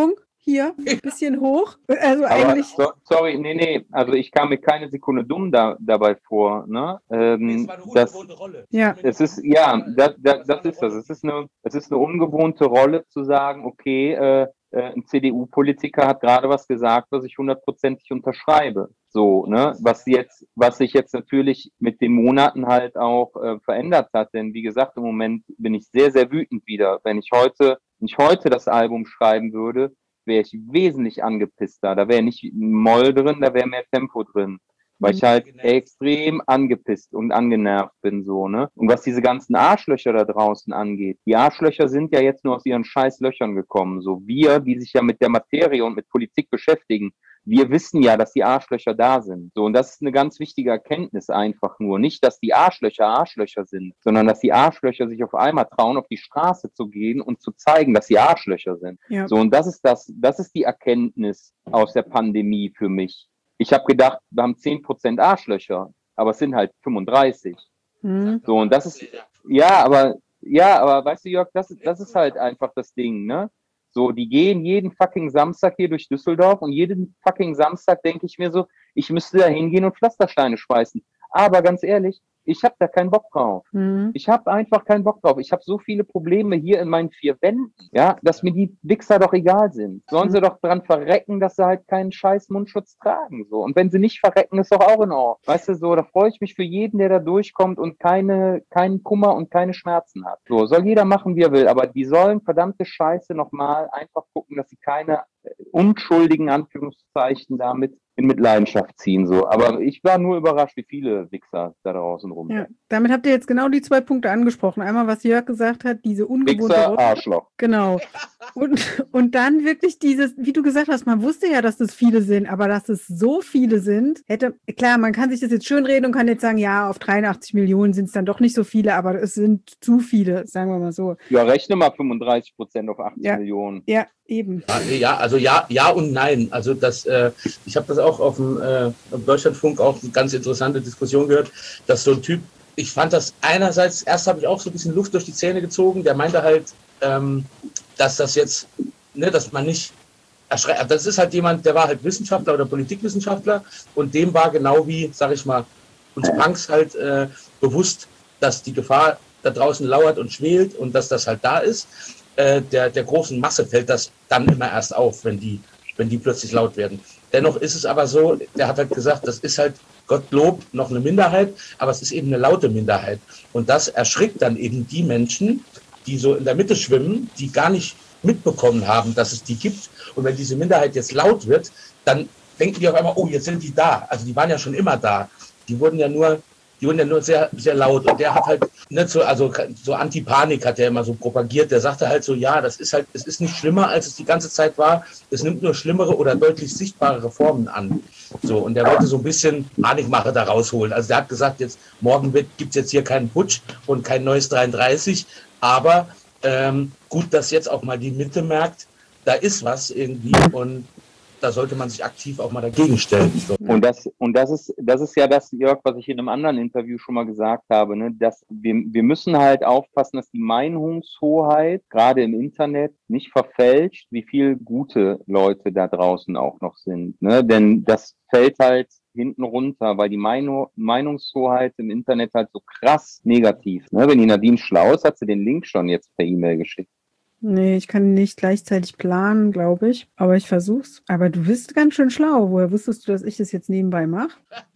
hier, ein bisschen hoch. Also Aber, eigentlich. so, sorry, nee, nee, also ich kam mir keine Sekunde dumm da, dabei vor. Ne? Ähm, Das war eine das, ungewohnte Rolle. Ja. es ist, ja, das, das, das ist das. Es ist, eine, es ist eine ungewohnte Rolle zu sagen, okay, äh, ein C D U-Politiker hat gerade was gesagt, was ich hundertprozentig unterschreibe. So, ne, was jetzt, was sich jetzt natürlich mit den Monaten halt auch äh, verändert hat. Denn wie gesagt, im Moment bin ich sehr, sehr wütend wieder. Wenn ich heute, wenn ich heute das Album schreiben würde, wäre ich wesentlich angepisster. Da wäre nicht Moll drin, da wäre mehr Tempo drin. Weil ich halt extrem angepisst und angenervt bin, so, ne? Und was diese ganzen Arschlöcher da draußen angeht, die Arschlöcher sind ja jetzt nur aus ihren scheiß Löchern gekommen. So wir, die sich ja mit der Materie und mit Politik beschäftigen, wir wissen ja, dass die Arschlöcher da sind. So, und das ist eine ganz wichtige Erkenntnis einfach nur. Nicht, dass die Arschlöcher Arschlöcher sind, sondern dass die Arschlöcher sich auf einmal trauen, auf die Straße zu gehen und zu zeigen, dass sie Arschlöcher sind. Ja. So, und das ist das, das ist die Erkenntnis aus der Pandemie für mich. Ich habe gedacht, wir haben zehn Prozent Arschlöcher, aber es sind halt fünfunddreißig. Mhm. So, und das ist, ja, aber, ja, aber weißt du, Jörg, das, das ist halt einfach das Ding, ne? So, die gehen jeden fucking Samstag hier durch Düsseldorf und jeden fucking Samstag denke ich mir so, ich müsste da hingehen und Pflastersteine schmeißen. Aber ganz ehrlich, ich habe da keinen Bock drauf. Mhm. Ich habe einfach keinen Bock drauf. Ich habe so viele Probleme hier in meinen vier Wänden, ja, dass mir die Wichser doch egal sind. Sollen sie doch dran verrecken, dass sie halt keinen scheiß Mundschutz tragen. So. Und wenn sie nicht verrecken, ist doch auch in Ordnung. Weißt du, so, da freue ich mich für jeden, der da durchkommt und keine, keinen Kummer und keine Schmerzen hat. So, soll jeder machen, wie er will. Aber die sollen verdammte Scheiße nochmal einfach gucken, dass sie keine unschuldigen Anführungszeichen damit in Mitleidenschaft ziehen. So. Aber ich war nur überrascht, wie viele Wichser da draußen rum sind. Ja, damit habt ihr jetzt genau die zwei Punkte angesprochen. Einmal, was Jörg gesagt hat, diese ungewohnte Wichser, Rolle. Arschloch. Genau. Und, und dann wirklich dieses, wie du gesagt hast, man wusste ja, dass das viele sind, aber dass es so viele sind, hätte, klar, man kann sich das jetzt schönreden und kann jetzt sagen, ja, auf dreiundachtzig Millionen sind es dann doch nicht so viele, aber es sind zu viele, sagen wir mal so. Ja, rechne mal fünfunddreißig Prozent auf achtzig Ja. Millionen. Ja, eben. Ja, ja, also ja, ja und nein. Also das, äh, ich habe das auch auf dem äh, auf Deutschlandfunk auch eine ganz interessante Diskussion gehört, dass so ein Typ, ich fand das einerseits, erst habe ich auch so ein bisschen Luft durch die Zähne gezogen, der meinte halt, ähm, dass das jetzt, ne, dass man nicht erschreckt, das ist halt jemand, der war halt Wissenschaftler oder Politikwissenschaftler und dem war genau wie, sag ich mal, uns Punks halt äh, bewusst, dass die Gefahr da draußen lauert und schwelt und dass das halt da ist. Äh, der, der großen Masse fällt das dann immer erst auf, wenn die, wenn die plötzlich laut werden. Dennoch ist es aber so, der hat halt gesagt, das ist halt Gottlob noch eine Minderheit, aber es ist eben eine laute Minderheit. Und das erschrickt dann eben die Menschen, die so in der Mitte schwimmen, die gar nicht mitbekommen haben, dass es die gibt. Und wenn diese Minderheit jetzt laut wird, dann denken die auf einmal, oh, jetzt sind die da. Also die waren ja schon immer da. Die wurden ja nur, die wurden ja nur sehr, sehr laut. Und der hat halt nicht so, also so Anti-Panik hat er immer so propagiert. Der sagte halt so, ja, das ist halt, es ist nicht schlimmer, als es die ganze Zeit war. Es nimmt nur schlimmere oder deutlich sichtbarere Formen an. So, und der wollte so ein bisschen Panikmache da rausholen. Also der hat gesagt, jetzt morgen gibt es jetzt hier keinen Putsch und kein neues dreiunddreißig, aber ähm, gut, dass jetzt auch mal die Mitte merkt, da ist was irgendwie und da sollte man sich aktiv auch mal dagegen stellen. So. Und das, und das ist, das ist ja das, Jörg, was ich in einem anderen Interview schon mal gesagt habe, ne, dass wir, wir müssen halt aufpassen, dass die Meinungshoheit gerade im Internet nicht verfälscht, wie viel gute Leute da draußen auch noch sind, ne, denn das fällt halt hinten runter, weil die Meinung, Meinungshoheit im Internet halt so krass negativ, ne, wenn die Nadine schlau ist, hat sie den Link schon jetzt per E-Mail geschickt. Nee, ich kann nicht gleichzeitig planen, glaube ich. Aber ich versuch's. Aber du bist ganz schön schlau. Woher wusstest du, dass ich das jetzt nebenbei mache?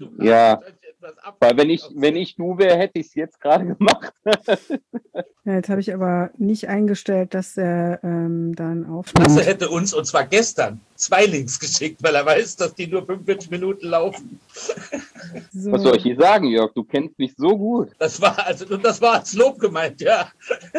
Ja, weil wenn ich, wenn ich du wäre, hätte ich es jetzt gerade gemacht. Ja, jetzt habe ich aber nicht eingestellt, dass er ähm, dann aufnimmt. Lasse hätte uns, und zwar gestern, zwei Links geschickt, weil er weiß, dass die nur fünfundvierzig Minuten laufen. So. Was soll ich hier sagen, Jörg? Du kennst mich so gut. Das war, also, das war als Lob gemeint, ja.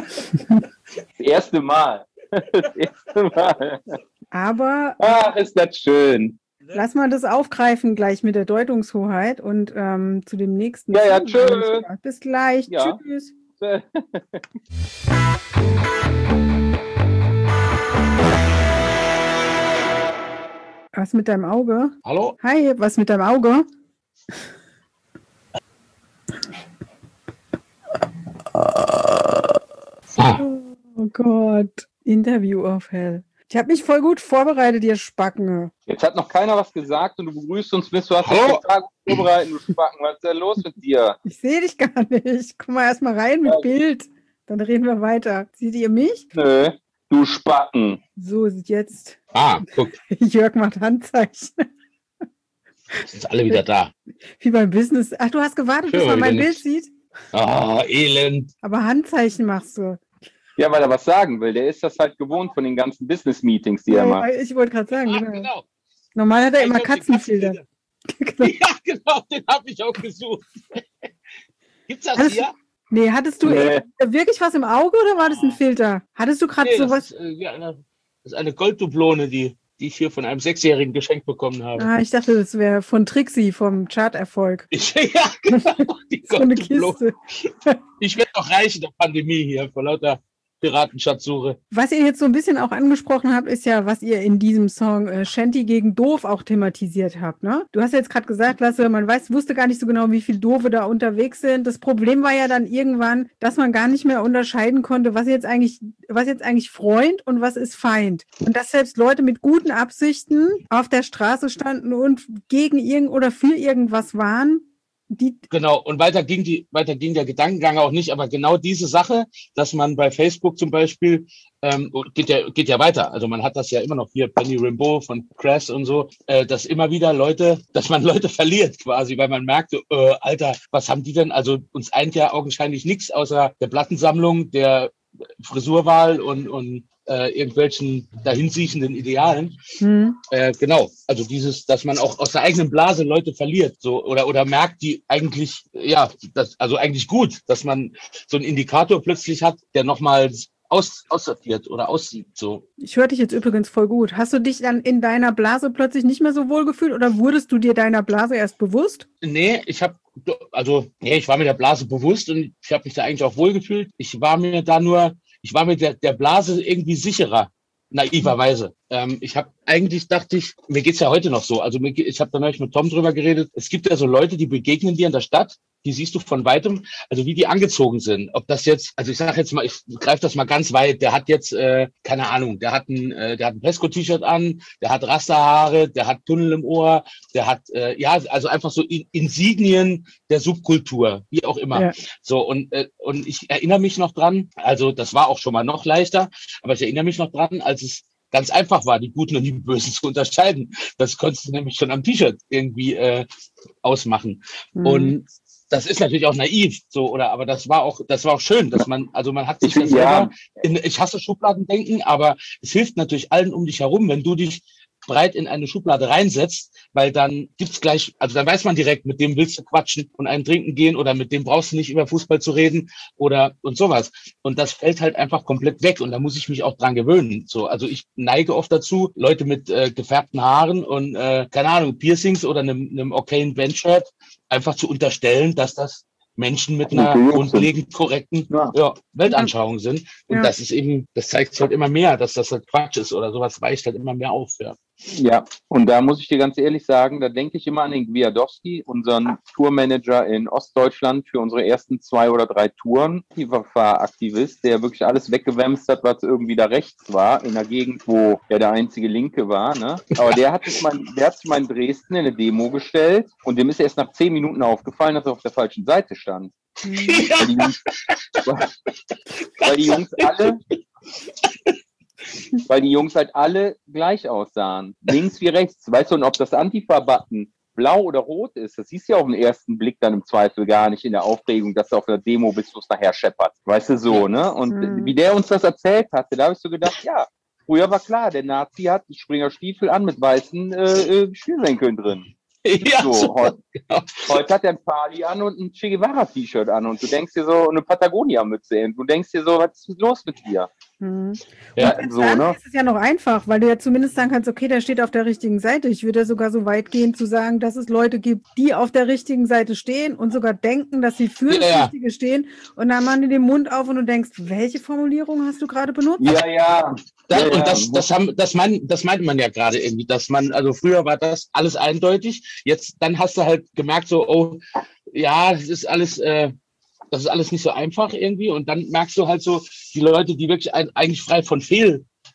Das erste Mal. Das erste Mal. Aber Ach, ist das schön. lass mal das aufgreifen gleich mit der Deutungshoheit und ähm, zu dem nächsten. Ja, ja, Film. tschö. Bis gleich. Ja. Tschüss. Was mit deinem Auge? Hallo? Hi, was mit deinem Auge? Oh Gott, Interview of Hell. Ich habe mich voll gut vorbereitet, ihr Spacken. Jetzt hat noch keiner was gesagt und du begrüßt uns, bist du hast Hallo? ja Tage vorbereitet, du Spacken. Was ist denn los mit dir? Ich sehe dich gar nicht. Guck mal erst mal rein mit Ja. Bild. Dann reden wir weiter. Seht ihr mich? Nö, du Spacken. So, jetzt. Ah, guck, Jörg macht Handzeichen. sind alle wieder da. Wie beim Business. Ach, du hast gewartet, bis Ja, man mein wieder Bild nix. sieht? Ah, Elend. Aber Handzeichen machst du. Ja, weil er was sagen will. Der ist das halt gewohnt von den ganzen Business-Meetings, die er Ja, macht. ich wollte gerade sagen, Ah, genau. genau. Normal hat er immer Ich hab den Katzenfilter. Genau. Ja, genau, den habe ich auch gesucht. Gibt's das Alles- hier? Nee, hattest du Nee. wirklich was im Auge oder war das ein Filter? Hattest du gerade Nee, das, sowas? ist, äh, ja, eine, das ist eine Golddublone, die, die ich hier von einem Sechsjährigen geschenkt bekommen habe. Ah, ich dachte, das wäre von Trixie vom Charterfolg. Ich, ja, genau, die So eine Golddublone. Kiste. Ich werde doch reich in der Pandemie hier, vor lauter Piratenschatzsuche. Was ihr jetzt so ein bisschen auch angesprochen habt, ist ja, was ihr in diesem Song äh, Shanty gegen Doof auch thematisiert habt, ne? Du hast jetzt gerade gesagt, Lasse, man weiß, wusste gar nicht so genau, wie viel Doofe da unterwegs sind. Das Problem war ja dann irgendwann, dass man gar nicht mehr unterscheiden konnte, was jetzt eigentlich, was jetzt eigentlich Freund und was ist Feind. Und dass selbst Leute mit guten Absichten auf der Straße standen und gegen irgend oder für irgendwas waren, die Genau, und weiter ging die, weiter ging der Gedankengang auch nicht, aber genau diese Sache, dass man bei Facebook zum Beispiel, ähm, geht ja, geht ja weiter. Also man hat das ja immer noch hier, Penny Rimbaud von Crass und so, äh, dass immer wieder Leute, dass man Leute verliert quasi, weil man merkt, so, äh, Alter, was haben die denn? Also uns eint ja augenscheinlich nichts außer der Plattensammlung, der Frisurwahl und, und äh, irgendwelchen dahinsiechenden Idealen. hm, Äh, genau, also dieses, dass man auch aus der eigenen Blase Leute verliert, so oder oder merkt, die eigentlich, ja, das, also eigentlich gut, dass man so einen Indikator plötzlich hat, der nochmal aus, aussortiert oder aussieht. So. ich höre dich jetzt übrigens voll gut. Hast du dich dann in deiner Blase plötzlich nicht mehr so wohl gefühlt oder wurdest du dir deiner Blase erst bewusst? Nee, ich habe, also, nee, ich war mir der Blase bewusst und ich habe mich da eigentlich auch wohlgefühlt. Ich war mir da nur, ich war mir der, der Blase irgendwie sicherer. Naiverweise. Ähm, ich habe eigentlich dachte ich, mir geht's ja heute noch so. Also mir, ge- ich habe da neulich mit Tom drüber geredet. Es gibt ja so Leute, die begegnen dir in der Stadt, die siehst du von weitem, also wie die angezogen sind. Ob das jetzt, also ich sage jetzt mal, ich greife das mal ganz weit. Der hat jetzt, äh, keine Ahnung, der hat ein, äh, der hat ein Pesco-T-Shirt an, der hat Rasterhaare, der hat Tunnel im Ohr, der hat, äh, ja, also einfach so In- Insignien der Subkultur, wie auch immer. Ja. So und äh, und ich erinnere mich noch dran. Also das war auch schon mal noch leichter, aber ich erinnere mich noch dran, als es ganz einfach war, die Guten und die Bösen zu unterscheiden. Das konntest du nämlich schon am T-Shirt irgendwie äh, ausmachen. Mhm. Und das ist natürlich auch naiv, so oder, aber das war auch, das war auch schön, dass man, also man hat sich Ich- ja selber, ja. in, ich hasse Schubladendenken, aber es hilft natürlich allen um dich herum, wenn du dich breit in eine Schublade reinsetzt, weil dann gibt's gleich, also dann weiß man direkt, mit dem willst du quatschen und einen trinken gehen oder mit dem brauchst du nicht über Fußball zu reden oder und sowas. Und das fällt halt einfach komplett weg und da muss ich mich auch dran gewöhnen. So, also ich neige oft dazu, Leute mit äh, gefärbten Haaren und äh, keine Ahnung Piercings oder einem, einem okayen Bandshirt einfach zu unterstellen, dass das Menschen mit einer Okay, grundlegend korrekten Ja. ja, Weltanschauung sind. Und Ja. das ist eben, das zeigt sich halt immer mehr, dass das halt Quatsch ist oder sowas weicht halt immer mehr auf. Ja. Ja, und da muss ich dir ganz ehrlich sagen, da denke ich immer an den Gwiazdowski, unseren Tourmanager in Ostdeutschland für unsere ersten zwei oder drei Touren. Die war Aktivist, der wirklich alles weggewämst hat, was irgendwie da rechts war, in der Gegend, wo er der einzige Linke war. Ne? Aber der hat, sich mal, der hat sich mal in Dresden in eine Demo gestellt und dem ist erst nach zehn Minuten aufgefallen, dass er auf der falschen Seite stand. Weil die Jungs, weil die Jungs alle... Weil die Jungs halt alle gleich aussahen. Links wie rechts. Weißt du, und ob das Antifa-Button blau oder rot ist, das siehst du ja auf den ersten Blick dann im Zweifel gar nicht in der Aufregung, dass du auf der Demo bist, wo es nachher scheppert. Weißt du, so, ne? Und Mhm. wie der uns das erzählt hatte, da habe ich so gedacht, ja, früher war klar, der Nazi hat Springerstiefel an mit weißen äh, äh, Schnürsenkeln drin. Ja, So, so, heute, genau. heute hat er ein Pali an und ein Che Guevara-T-Shirt an und du denkst dir so, eine Patagonia-Mütze und du denkst dir so, was ist los mit dir? Mhm. Ja, Und so, dann ne? ist es ja noch einfach, weil du ja zumindest sagen kannst, okay, der steht auf der richtigen Seite. Ich würde ja sogar so weit gehen zu sagen, dass es Leute gibt, die auf der richtigen Seite stehen und sogar denken, dass sie für Ja, das ja. Richtige stehen. Und dann machen die den Mund auf und du denkst, welche Formulierung hast du gerade benutzt? Ja, ja. Das, ja, ja. und das, das, haben, das, mein, das meinte man ja gerade irgendwie, dass man, also früher war das alles eindeutig, jetzt dann hast du halt gemerkt so, oh, ja, das ist alles, äh, das ist alles nicht so einfach irgendwie und dann merkst du halt so, die Leute, die wirklich ein, eigentlich frei von Fehl,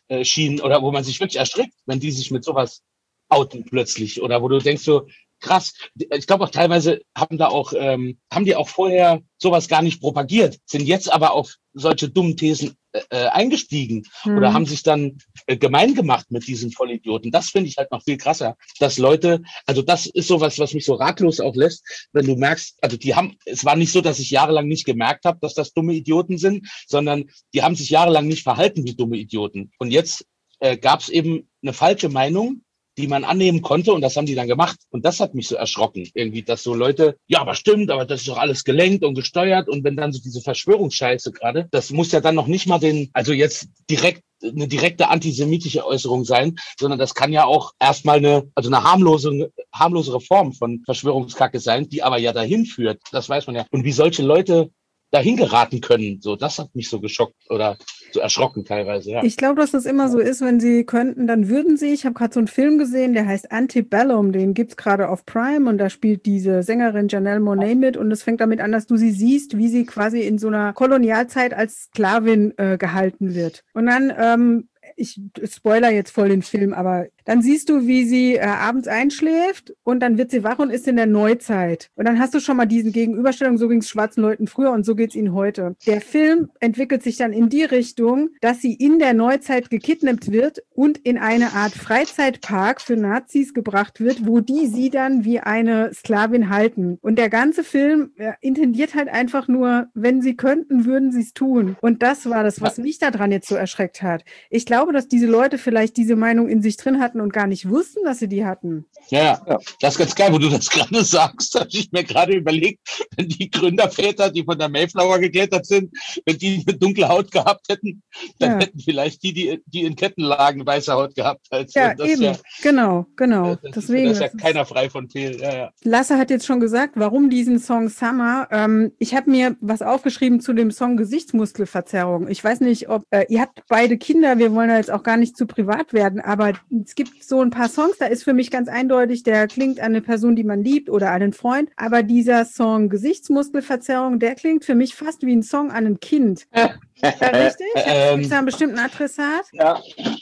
äh, Schienen oder wo man sich wirklich erschrickt, wenn die sich mit sowas outen plötzlich oder wo du denkst so, krass, ich glaube auch teilweise haben da auch, ähm, haben die auch vorher sowas gar nicht propagiert, sind jetzt aber auf solche dummen Thesen äh, eingestiegen Mhm. oder haben sich dann äh, gemein gemacht mit diesen Vollidioten. Das finde ich halt noch viel krasser, dass Leute, also das ist sowas, was mich so ratlos auch lässt, wenn du merkst, also die haben, es war nicht so, dass ich jahrelang nicht gemerkt habe, dass das dumme Idioten sind, sondern die haben sich jahrelang nicht verhalten wie dumme Idioten. Und jetzt äh, gab es eben eine falsche Meinung, die man annehmen konnte und das haben die dann gemacht. Und das hat mich so erschrocken, irgendwie, dass so Leute, ja, aber stimmt, aber das ist doch alles gelenkt und gesteuert und wenn dann so diese Verschwörungsscheiße gerade, das muss ja dann noch nicht mal den, also jetzt direkt eine direkte antisemitische Äußerung sein, sondern das kann ja auch erstmal eine, also eine harmlose, harmlosere Form von Verschwörungskacke sein, die aber ja dahin führt. Das weiß man ja. Und wie solche Leute dahin geraten können, so, das hat mich so geschockt oder so erschrocken teilweise, ja. Ich glaube, dass das immer so ist, wenn sie könnten, dann würden sie. Ich habe gerade so einen Film gesehen, der heißt Antebellum, den gibt's gerade auf Prime und da spielt diese Sängerin Janelle Monáe mit und es fängt damit an, dass du sie siehst, wie sie quasi in so einer Kolonialzeit als Sklavin äh, gehalten wird. Und dann ähm, ich spoiler jetzt voll den Film, aber dann siehst du, wie sie äh, abends einschläft und dann wird sie wach und ist in der Neuzeit. Und dann hast du schon mal diesen Gegenüberstellung, so ging es schwarzen Leuten früher und so geht's ihnen heute. Der Film entwickelt sich dann in die Richtung, dass sie in der Neuzeit gekidnappt wird und in eine Art Freizeitpark für Nazis gebracht wird, wo die sie dann wie eine Sklavin halten. Und der ganze Film äh, intendiert halt einfach nur, wenn sie könnten, würden sie es tun. Und das war das, was mich daran jetzt so erschreckt hat. Ich glaube, dass diese Leute vielleicht diese Meinung in sich drin hatten und gar nicht wussten, dass sie die hatten. Ja, ja, das ist ganz geil, wo du das gerade sagst. Habe ich mir gerade überlegt, wenn die Gründerväter, die von der Mayflower geklettert sind, wenn die eine dunkle Haut gehabt hätten, dann ja. hätten vielleicht die, die, die in Ketten lagen, weiße Haut gehabt. Also ja, das eben. Ja, genau, genau. Das Deswegen, ist, da ist ja das keiner frei von Fehl. Ja, ja. Lasse hat jetzt schon gesagt, warum diesen Song Summer. Ähm, ich habe mir was aufgeschrieben zu dem Song Gesichtsmuskelverzerrung. Ich weiß nicht, ob äh, ihr habt beide Kinder, wir wollen ja jetzt auch gar nicht zu privat werden, aber es gibt so ein paar Songs, da ist für mich ganz eindeutig, der klingt an eine Person, die man liebt oder an einen Freund, aber dieser Song Gesichtsmuskelverzerrung, der klingt für mich fast wie ein Song an ein Kind. Ist das richtig? Ähm, Gibt es da einen bestimmten Adressat? Ja.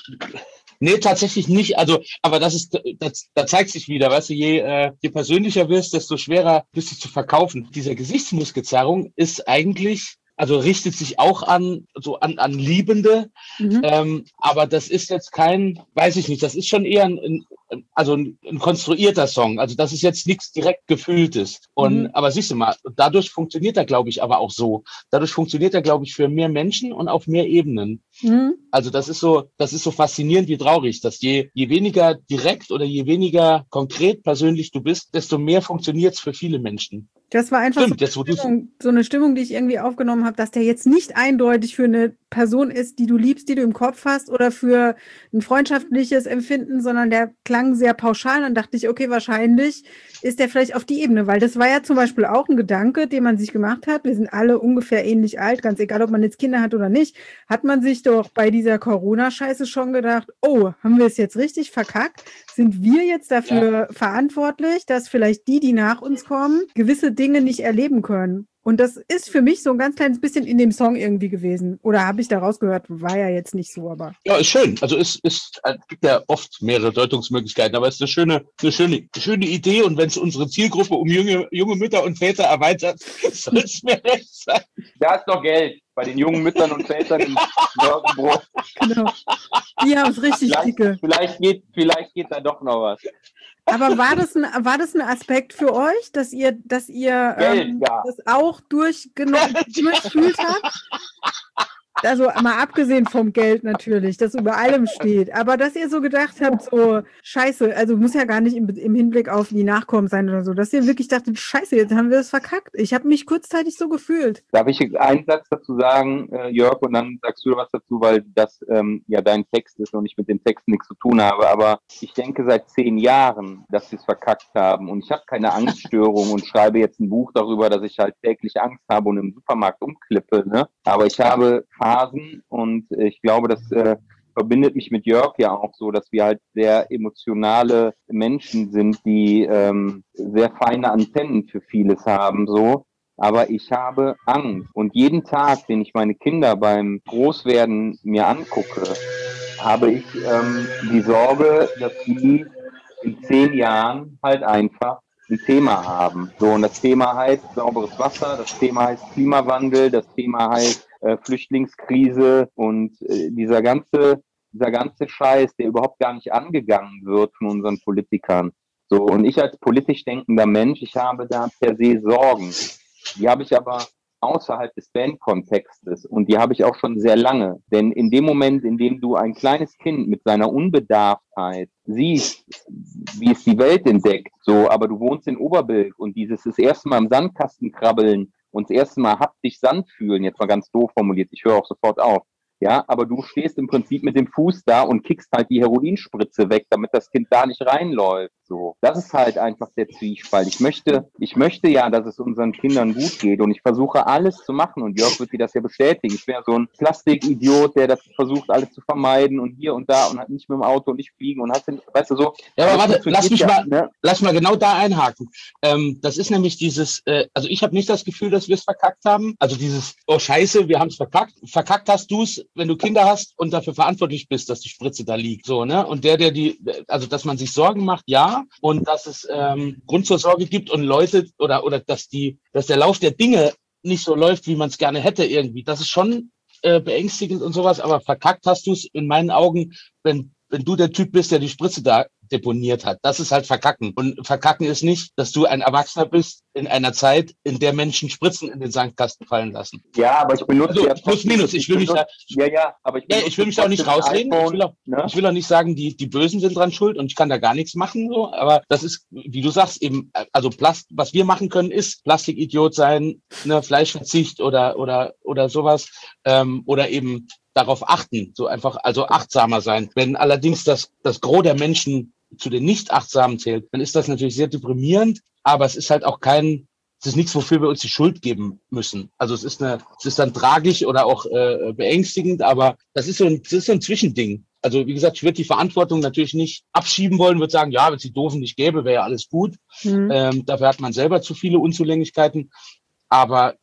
Nee, tatsächlich nicht. Also, aber das ist, das, da zeigt sich wieder, weißt du, je, äh, je persönlicher wirst, desto schwerer bist du zu verkaufen. Diese Gesichtsmuskelzerrung ist eigentlich, also richtet sich auch an, so an, an Liebende. Mhm. Ähm, aber das ist jetzt kein, weiß ich nicht, das ist schon eher ein, ein also ein, ein konstruierter Song. Also das ist jetzt nichts direkt Gefühltes. Und, mhm. aber siehst du mal, dadurch funktioniert er, glaube ich, aber auch so. Dadurch funktioniert er, glaube ich, für mehr Menschen und auf mehr Ebenen. Mhm. Also das ist so, das ist so faszinierend wie traurig, dass je, je weniger direkt oder je weniger konkret persönlich du bist, desto mehr funktioniert es für viele Menschen. Das war einfach Stimmt, so, eine Stimmung, so eine Stimmung, die ich irgendwie aufgenommen habe, dass der jetzt nicht eindeutig für eine Person ist, die du liebst, die du im Kopf hast oder für ein freundschaftliches Empfinden, sondern der klang sehr pauschal. Dann dachte ich, okay, wahrscheinlich ist der vielleicht auf die Ebene, weil das war ja zum Beispiel auch ein Gedanke, den man sich gemacht hat. Wir sind alle ungefähr ähnlich alt, ganz egal, ob man jetzt Kinder hat oder nicht, hat man sich doch bei dieser Corona-Scheiße schon gedacht, oh, haben wir es jetzt richtig verkackt? Sind wir jetzt dafür ja. verantwortlich, dass vielleicht die, die nach uns kommen, gewisse Dinge nicht erleben können? Und das ist für mich so ein ganz kleines bisschen in dem Song irgendwie gewesen. Oder habe ich da rausgehört? War ja jetzt nicht so, aber. Ja, ist schön. Also es ist, es gibt ja oft mehrere Deutungsmöglichkeiten, aber es ist eine schöne, eine schöne, schöne Idee. Und wenn es unsere Zielgruppe um junge, junge Mütter und Väter erweitert, soll es mir recht sein. Da ist doch Geld bei den jungen Müttern und Vätern im Morgenbrot. Genau. Die haben es richtig vielleicht, dicke. Vielleicht geht, vielleicht geht da doch noch was. Aber war das ein, war das ein Aspekt für euch, dass ihr, dass ihr Geld, ähm, ja. das auch durchgenommen, durchfühlt habt? Also mal abgesehen vom Geld natürlich, das über allem steht. Aber dass ihr so gedacht habt, so scheiße, also muss ja gar nicht im, im Hinblick auf die Nachkommen sein oder so, dass ihr wirklich dachtet, scheiße, jetzt haben wir es verkackt. Ich habe mich kurzzeitig so gefühlt. Darf ich einen Satz dazu sagen, äh, Jörg, und dann sagst du was dazu, weil das ähm, ja dein Text ist und ich mit dem Text nichts zu tun habe. Aber ich denke seit zehn Jahren, dass sie es verkackt haben. Und ich habe keine Angststörung und schreibe jetzt ein Buch darüber, dass ich halt täglich Angst habe und im Supermarkt umklippe. Ne? Aber ich habe Phasen und ich glaube, das äh, verbindet mich mit Jörg ja auch so, dass wir halt sehr emotionale Menschen sind, die ähm, sehr feine Antennen für vieles haben, so. Aber ich habe Angst und jeden Tag, den ich meine Kinder beim Großwerden mir angucke, habe ich ähm, die Sorge, dass die in zehn Jahren halt einfach ein Thema haben. So, und das Thema heißt sauberes Wasser, das Thema heißt Klimawandel, das Thema heißt äh, Flüchtlingskrise und äh, dieser ganze, dieser ganze Scheiß, der überhaupt gar nicht angegangen wird von unseren Politikern. So, und ich als politisch denkender Mensch, ich habe da per se Sorgen. Die habe ich aber außerhalb des Bandkontextes und die habe ich auch schon sehr lange. Denn in dem Moment, in dem du ein kleines Kind mit seiner Unbedarftheit siehst, wie es die Welt entdeckt, so, aber du wohnst in Oberbilk und dieses das erste Mal im Sandkasten krabbeln und das erste Mal haptisch Sand fühlen, jetzt mal ganz doof formuliert, ich höre auch sofort auf. Ja, aber du stehst im Prinzip mit dem Fuß da und kickst halt die Heroinspritze weg, damit das Kind da nicht reinläuft. So, das ist halt einfach der Zwiespalt. Ich möchte, ich möchte ja, dass es unseren Kindern gut geht und ich versuche alles zu machen und Jörg wird dir das ja bestätigen. Ich wäre so ein Plastikidiot, der das versucht, alles zu vermeiden und hier und da und hat nicht mit dem Auto und nicht fliegen und hast, weißt du so. Ja, aber warte, lass mich ja, mal, ne? lass mal genau da einhaken. Ähm, das ist nämlich dieses, äh, also ich habe nicht das Gefühl, dass wir es verkackt haben. Also dieses, oh Scheiße, wir haben es verkackt. Verkackt hast du es, wenn du Kinder hast und dafür verantwortlich bist, dass die Spritze da liegt. So, ne? Und der, der die, also dass man sich Sorgen macht, ja, und dass es ähm, Grund zur Sorge gibt und Leute oder oder dass die, dass der Lauf der Dinge nicht so läuft, wie man es gerne hätte irgendwie. Das ist schon äh, beängstigend und sowas, aber verkackt hast du es in meinen Augen, wenn wenn du der Typ bist, der die Spritze da deponiert hat. Das ist halt Verkacken. Und Verkacken ist nicht, dass du ein Erwachsener bist in einer Zeit, in der Menschen Spritzen in den Sandkasten fallen lassen. Ja, aber ich benutze also, ja plus minus. Ich will mich da, ja, ja, aber ich, ja, ich will mich da auch nicht rausreden. iPhone, ich, will auch, ne? ich will auch nicht sagen, die die Bösen sind dran schuld und ich kann da gar nichts machen. So. Aber das ist, wie du sagst, eben, also Plast, was wir machen können, ist Plastikidiot sein, ne, Fleischverzicht oder oder oder sowas ähm, oder eben darauf achten, so einfach, also achtsamer sein. Wenn allerdings das das Gros der Menschen zu den Nicht-Achtsamen zählt, dann ist das natürlich sehr deprimierend, aber es ist halt auch kein, es ist nichts, wofür wir uns die Schuld geben müssen. Also es ist eine, es ist dann tragisch oder auch äh, beängstigend, aber das ist so ein, das ist so ein Zwischending. Also wie gesagt, ich würde die Verantwortung natürlich nicht abschieben wollen, würde sagen, ja, wenn es die Doofen nicht gäbe, wäre ja alles gut. Mhm. Ähm, dafür hat man selber zu viele Unzulänglichkeiten. Aber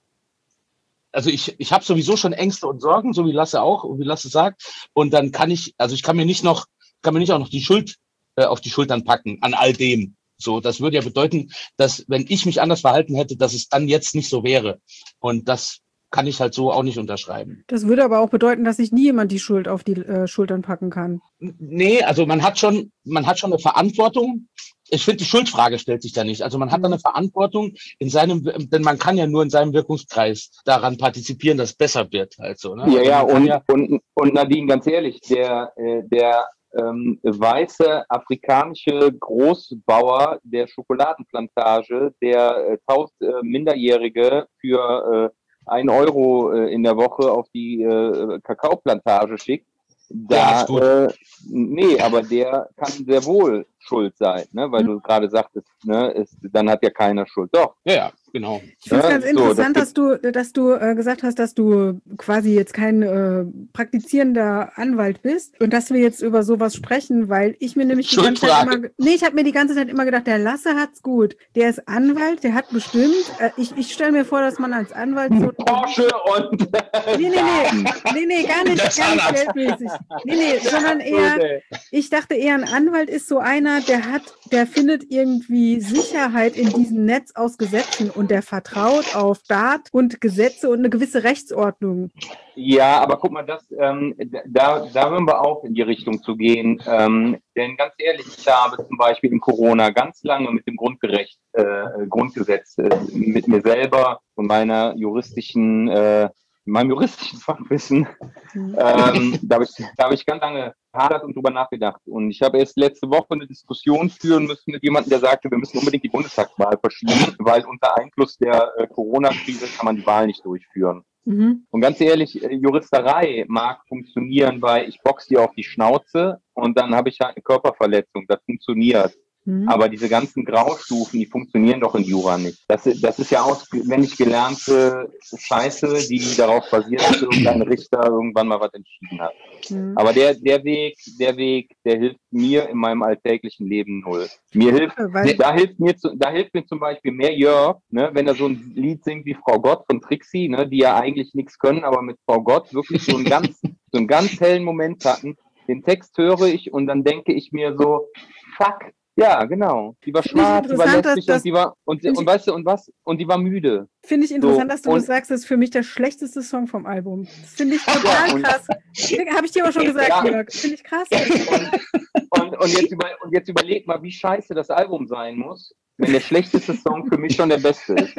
also ich, ich habe sowieso schon Ängste und Sorgen, so wie Lasse auch, wie Lasse sagt. Und dann kann ich, also ich kann mir nicht noch, kann mir nicht auch noch die Schuld äh, auf die Schultern packen an all dem. So, das würde ja bedeuten, dass wenn ich mich anders verhalten hätte, dass es dann jetzt nicht so wäre. Und das kann ich halt so auch nicht unterschreiben. Das würde aber auch bedeuten, dass sich nie jemand die Schuld auf die äh, Schultern packen kann. Nee, also man hat schon, man hat schon eine Verantwortung. Ich finde, die Schuldfrage stellt sich da nicht. Also man hat da eine Verantwortung in seinem, denn man kann ja nur in seinem Wirkungskreis daran partizipieren, dass es besser wird. Also, ne? Ja, ja, also und, ja und, und Nadine, ganz ehrlich, der, äh, der ähm, weiße afrikanische Großbauer der Schokoladenplantage, der äh, tausend äh, Minderjährige für äh, ein Euro äh, in der Woche auf die äh, Kakaoplantage schickt, da, ja, äh, nee, aber der kann sehr wohl schuld sein, ne, weil mhm. du gerade sagtest, ne, ist, dann hat ja keiner Schuld. Doch. Ja, ja, genau. Ich finde es ganz so, interessant, das dass du, dass du äh, gesagt hast, dass du quasi jetzt kein äh, praktizierender Anwalt bist und dass wir jetzt über sowas sprechen, weil ich mir nämlich die ganze Zeit immer, nee, ich habe mir die ganze Zeit immer gedacht, der Lasse hat's gut. Der ist Anwalt, der hat bestimmt, äh, ich, ich stelle mir vor, dass man als Anwalt so Porsche und nee, nee, nee, nee, nee, gar nicht, gar nicht geldmäßig. Nee, nee, sondern eher, ich dachte eher, ein Anwalt ist so einer, der hat, der findet irgendwie Sicherheit in diesem Netz aus Gesetzen und der vertraut auf Staat und Gesetze und eine gewisse Rechtsordnung. Ja, aber guck mal, das, ähm, da, da hören wir auf, in die Richtung zu gehen. Ähm, denn ganz ehrlich, ich habe zum Beispiel in Corona ganz lange mit dem Grundgerecht, äh, Grundgesetz, äh, mit mir selber und meiner juristischen, äh, meinem juristischen Fachwissen, mhm. ähm, da habe ich, da habe ich ganz lange gehadert und drüber nachgedacht. Und ich habe erst letzte Woche eine Diskussion führen müssen mit jemandem, der sagte, wir müssen unbedingt die Bundestagswahl verschieben, weil unter Einfluss der äh, Corona-Krise kann man die Wahl nicht durchführen. Mhm. Und ganz ehrlich, Juristerei mag funktionieren, weil ich boxe dir auf die Schnauze und dann habe ich halt eine Körperverletzung. Das funktioniert. Mhm. Aber diese ganzen Graustufen, die funktionieren doch in Jura nicht. Das, das ist ja auswendig gelernte Scheiße, die darauf basiert, dass irgendein Richter irgendwann mal was entschieden hat. Mhm. Aber der, der Weg, der Weg, der hilft mir in meinem alltäglichen Leben null. Mir hilft, Weil da hilft mir, zu, da hilft mir zum Beispiel mehr Jörg, ne, wenn er so ein Lied singt wie Frau Gott von Trixie, ne, die ja eigentlich nichts können, aber mit Frau Gott wirklich so einen ganz, so einen ganz hellen Moment hatten. Den Text höre ich und dann denke ich mir so, fuck, ja, genau. Die war schwarz, die war lästig und die war, und, und, und weißt du, und was? Und die war müde. Finde ich interessant, So, dass du das sagst, das ist für mich der schlechteste Song vom Album. Das finde ich total Ja, und- krass. Habe ich dir aber schon gesagt, Ja. Jörg. Finde ich krass. Und, und, jetzt über, und jetzt überleg mal, wie scheiße das Album sein muss, wenn der schlechteste Song für mich schon der beste ist.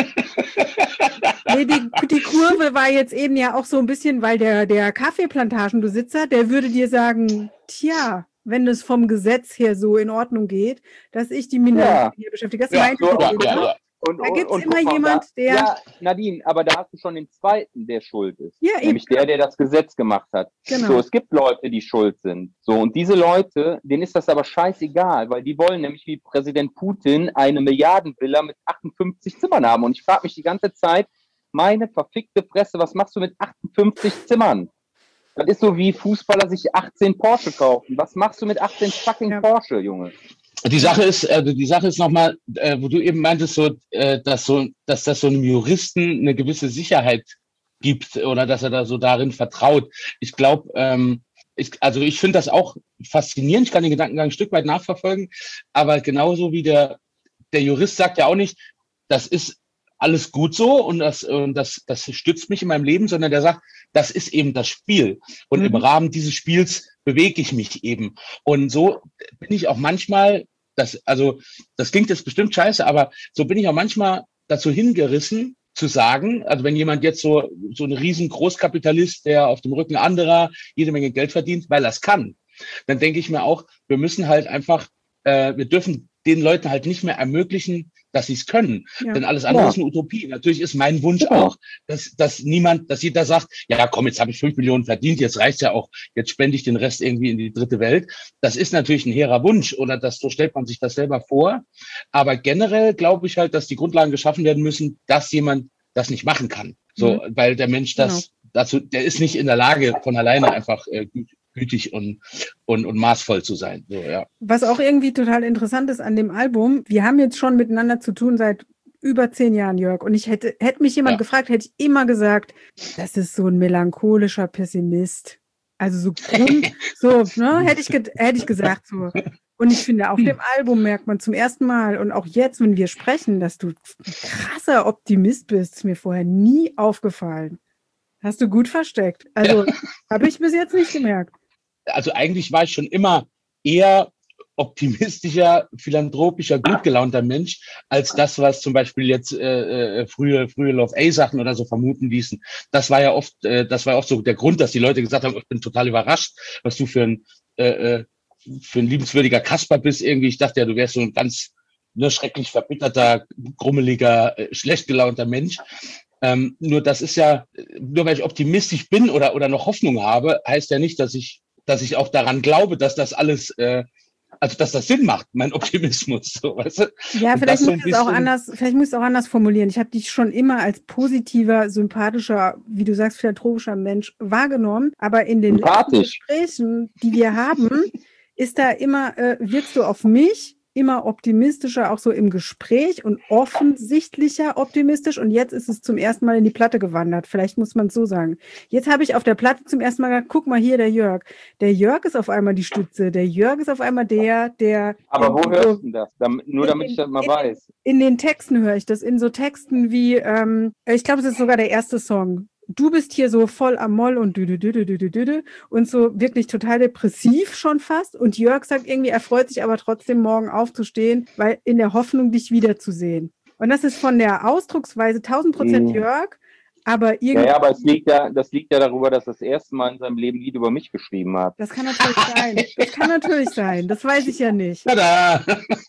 Nee, die, die Kurve war jetzt eben ja auch so ein bisschen, weil der, der Kaffeeplantagenbesitzer, der würde dir sagen, tja, wenn es vom Gesetz her so in Ordnung geht, dass ich die Minderjährigen hier beschäftige. Das Ja, meinte so, ich ja, eben, ja, ne? ja. Und, Da gibt's und, immer guck mal, jemand, da, der- Ja, Nadine, aber da hast du schon den zweiten, der schuld ist. Ja, eben. Nämlich der, der das Gesetz gemacht hat. Genau. So, es gibt Leute, die schuld sind. So, und diese Leute, denen ist das aber scheißegal, weil die wollen nämlich wie Präsident Putin eine Milliardenvilla mit achtundfünfzig Zimmern haben. Und ich frage mich die ganze Zeit, meine verfickte Fresse, was machst du mit achtundfünfzig Zimmern? Das ist so wie Fußballer sich achtzehn Porsche kaufen. Was machst du mit achtzehn fucking Ja. Porsche, Junge? Die Sache ist, äh, die Sache ist nochmal, äh, wo du eben meintest, so, äh, dass so, dass das so einem Juristen eine gewisse Sicherheit gibt oder dass er da so darin vertraut. Ich glaube, ähm, ich, also ich finde das auch faszinierend. Ich kann den Gedankengang ein Stück weit nachverfolgen, aber genauso wie der der Jurist sagt ja auch nicht, das ist alles gut so und das und das das stützt mich in meinem Leben, sondern der sagt, das ist eben das Spiel und Mhm. im Rahmen dieses Spiels bewege ich mich eben. Und so bin ich auch manchmal, das, also das klingt jetzt bestimmt scheiße, aber so bin ich auch manchmal dazu hingerissen, zu sagen, also wenn jemand jetzt so, so ein riesen Großkapitalist, der auf dem Rücken anderer jede Menge Geld verdient, weil er es kann, dann denke ich mir auch, wir müssen halt einfach, äh, wir dürfen den Leuten halt nicht mehr ermöglichen, dass sie es können. Ja. Denn alles andere Ja. ist eine Utopie. Natürlich ist mein Wunsch Ja. auch, dass, dass niemand, dass jeder sagt, ja komm, jetzt habe ich fünf Millionen verdient, jetzt reicht's ja auch, jetzt spende ich den Rest irgendwie in die dritte Welt. Das ist natürlich ein hehrer Wunsch oder das, so stellt man sich das selber vor. Aber generell glaube ich halt, dass die Grundlagen geschaffen werden müssen, dass jemand das nicht machen kann. So, weil der Mensch das dazu, der ist nicht in der Lage, von alleine einfach äh, gü- gütig und, und, und maßvoll zu sein. So, ja. Was auch irgendwie total interessant ist an dem Album, wir haben jetzt schon miteinander zu tun seit über zehn Jahren, Jörg. Und ich hätte, hätte mich jemand Ja. gefragt, hätte ich immer gesagt, das ist so ein melancholischer Pessimist. Also so Grund, so, ne, hätte ich, ge- hätte ich gesagt, so. Und ich finde, auf dem Album merkt man zum ersten Mal und auch jetzt, wenn wir sprechen, dass du ein krasser Optimist bist, ist mir vorher nie aufgefallen. Hast du gut versteckt. Also, habe ich bis jetzt nicht gemerkt. Also eigentlich war ich schon immer eher optimistischer, philanthropischer, gut gelaunter Mensch, als das, was zum Beispiel jetzt äh, äh, frühe, frühe Love-A-Sachen oder so vermuten ließen. Das war ja oft, äh, das war auch so der Grund, dass die Leute gesagt haben, ich bin total überrascht, was du für ein, äh, äh, für ein liebenswürdiger Kasper bist. Irgendwie, ich dachte ja, du wärst so ein ganz ne, schrecklich verbitterter, grummeliger, äh, schlecht gelaunter Mensch. Ähm, nur das ist ja, nur weil ich optimistisch bin oder oder noch Hoffnung habe, heißt ja nicht, dass ich, dass ich auch daran glaube, dass das alles, äh, also dass das Sinn macht, mein Optimismus, so, weißt du? Ja, Und vielleicht das so muss ein ich es auch bisschen- anders, vielleicht muss ich es auch anders formulieren. Ich habe dich schon immer als positiver, sympathischer, wie du sagst, philanthropischer Mensch wahrgenommen, aber in den letzten Sympathisch. Gesprächen, die wir haben, ist da immer, äh, wirkst du auf mich immer optimistischer, auch so im Gespräch und offensichtlicher optimistisch. Und jetzt ist es zum ersten Mal in die Platte gewandert. Vielleicht muss man es so sagen. Jetzt habe ich auf der Platte zum ersten Mal gesagt, guck mal hier, der Jörg. Der Jörg ist auf einmal die Stütze. Der Jörg ist auf einmal der, der... Aber wo in hörst so- du denn das? Damit, nur In damit den- ich das mal in- weiß. in den Texten höre ich das, in so Texten wie, ähm, ich glaube, es ist sogar der erste Song. Du bist hier so voll am Moll und dü, dü, dü, dü, dü, dü, dü, und so wirklich total depressiv schon fast. Und Jörg sagt irgendwie, er freut sich aber trotzdem morgen aufzustehen, weil in der Hoffnung, dich wiederzusehen. Und das ist von der Ausdrucksweise tausend Prozent Mhm. Jörg, aber Ja, irgendwie, ja, aber es liegt ja, das liegt ja darüber, dass er das erste Mal in seinem Leben ein Lied über mich geschrieben hat. das kann natürlich sein. Das kann natürlich sein. Das weiß ich ja nicht. Tada!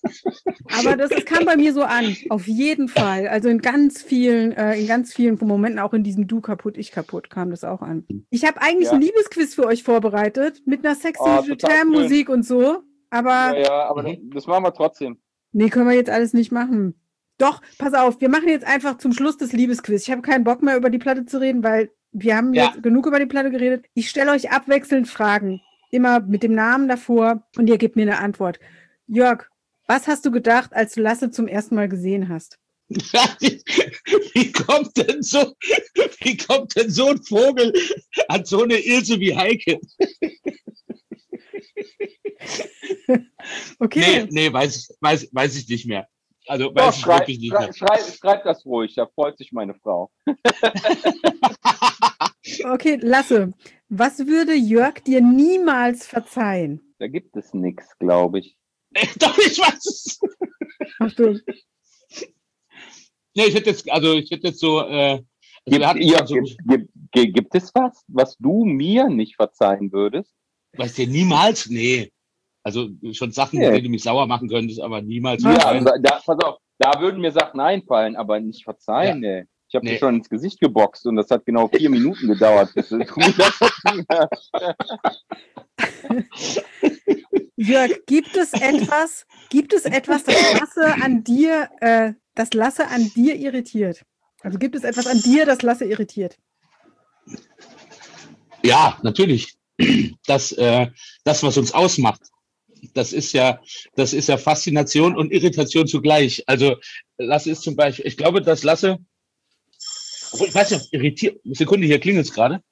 Aber das, das kam bei mir so an, auf jeden Fall. Also in ganz vielen, äh, in ganz vielen Momenten, auch in diesem Du kaputt, ich kaputt, kam das auch an. Ich habe eigentlich Ja. ein Liebesquiz für euch vorbereitet, mit einer sexy Oh, total Musik und so. Aber Ja, ja, aber Mhm. das machen wir trotzdem. nee, können wir jetzt alles nicht machen. Doch, pass auf, wir machen jetzt einfach zum Schluss das Liebesquiz. Ich habe keinen Bock mehr über die Platte zu reden, weil wir haben Ja. jetzt genug über die Platte geredet. Ich stelle euch abwechselnd Fragen, immer mit dem Namen davor und ihr gebt mir eine Antwort. Jörg, was hast du gedacht, als du Lasse zum ersten Mal gesehen hast? Wie kommt denn so, wie kommt denn so ein Vogel an so eine Ilse wie Heike? Okay. Nee, nee, weiß, weiß, weiß ich nicht mehr. Also Doch, weiß ich schrei, wirklich nicht schrei, mehr. schrei, schreib das ruhig, da freut sich meine Frau. Okay, Lasse, was würde Jörg dir niemals verzeihen? Da gibt es nichts, glaube ich. Doch, ich weiß es. Achtung. Nee, ich hätte jetzt, also ich hätte jetzt so, äh, also Gibt, wir hatten ja, so, gibt, gibt, gibt, gibt es was, was du mir nicht verzeihen würdest? weißt du, niemals? Nee. Also schon Sachen, Nee. mit denen du mich sauer machen könntest, aber niemals Ja, verzeihen. da, da, pass auf, da würden mir Sachen einfallen, aber nicht verzeihen, nee. Ich habe Nee. dir schon ins Gesicht geboxt und das hat genau vier Minuten gedauert, bis du das verziehen hast. Jörg, gibt es etwas, gibt es etwas, das Lasse an dir, äh, das Lasse an dir irritiert? Also gibt es etwas an dir, das Lasse irritiert? Ja, natürlich. Das, äh, das, was uns ausmacht, das ist ja, das ist ja Faszination und Irritation zugleich. Also Lasse ist zum Beispiel, ich glaube, dass Lasse, obwohl, ich weiß nicht, irritiert, Sekunde, hier klingelt es gerade.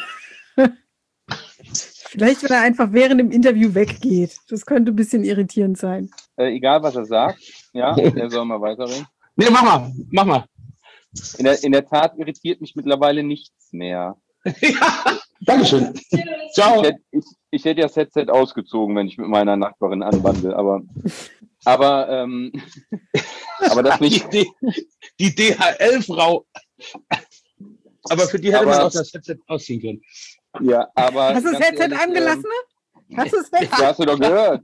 Vielleicht, wenn er einfach während dem Interview weggeht. Das könnte ein bisschen irritierend sein. Äh, egal, was er sagt, ja, er soll mal weiterreden. Nee, mach mal, mach mal. In der, in der Tat irritiert mich mittlerweile nichts mehr. Ja, Dankeschön. Ciao. Ich hätte, ich, ich hätte ja das Headset ausgezogen, wenn ich mit meiner Nachbarin anwandle, aber, aber, ähm, aber das nicht. Die, die D H L-Frau. Aber für die hätte Aber- man auch das Headset ausziehen können. Ja, aber. Hast du das ganz Headset ehrlich, angelassen? Hast du das Ähm, Headset? ja, hast du doch gehört.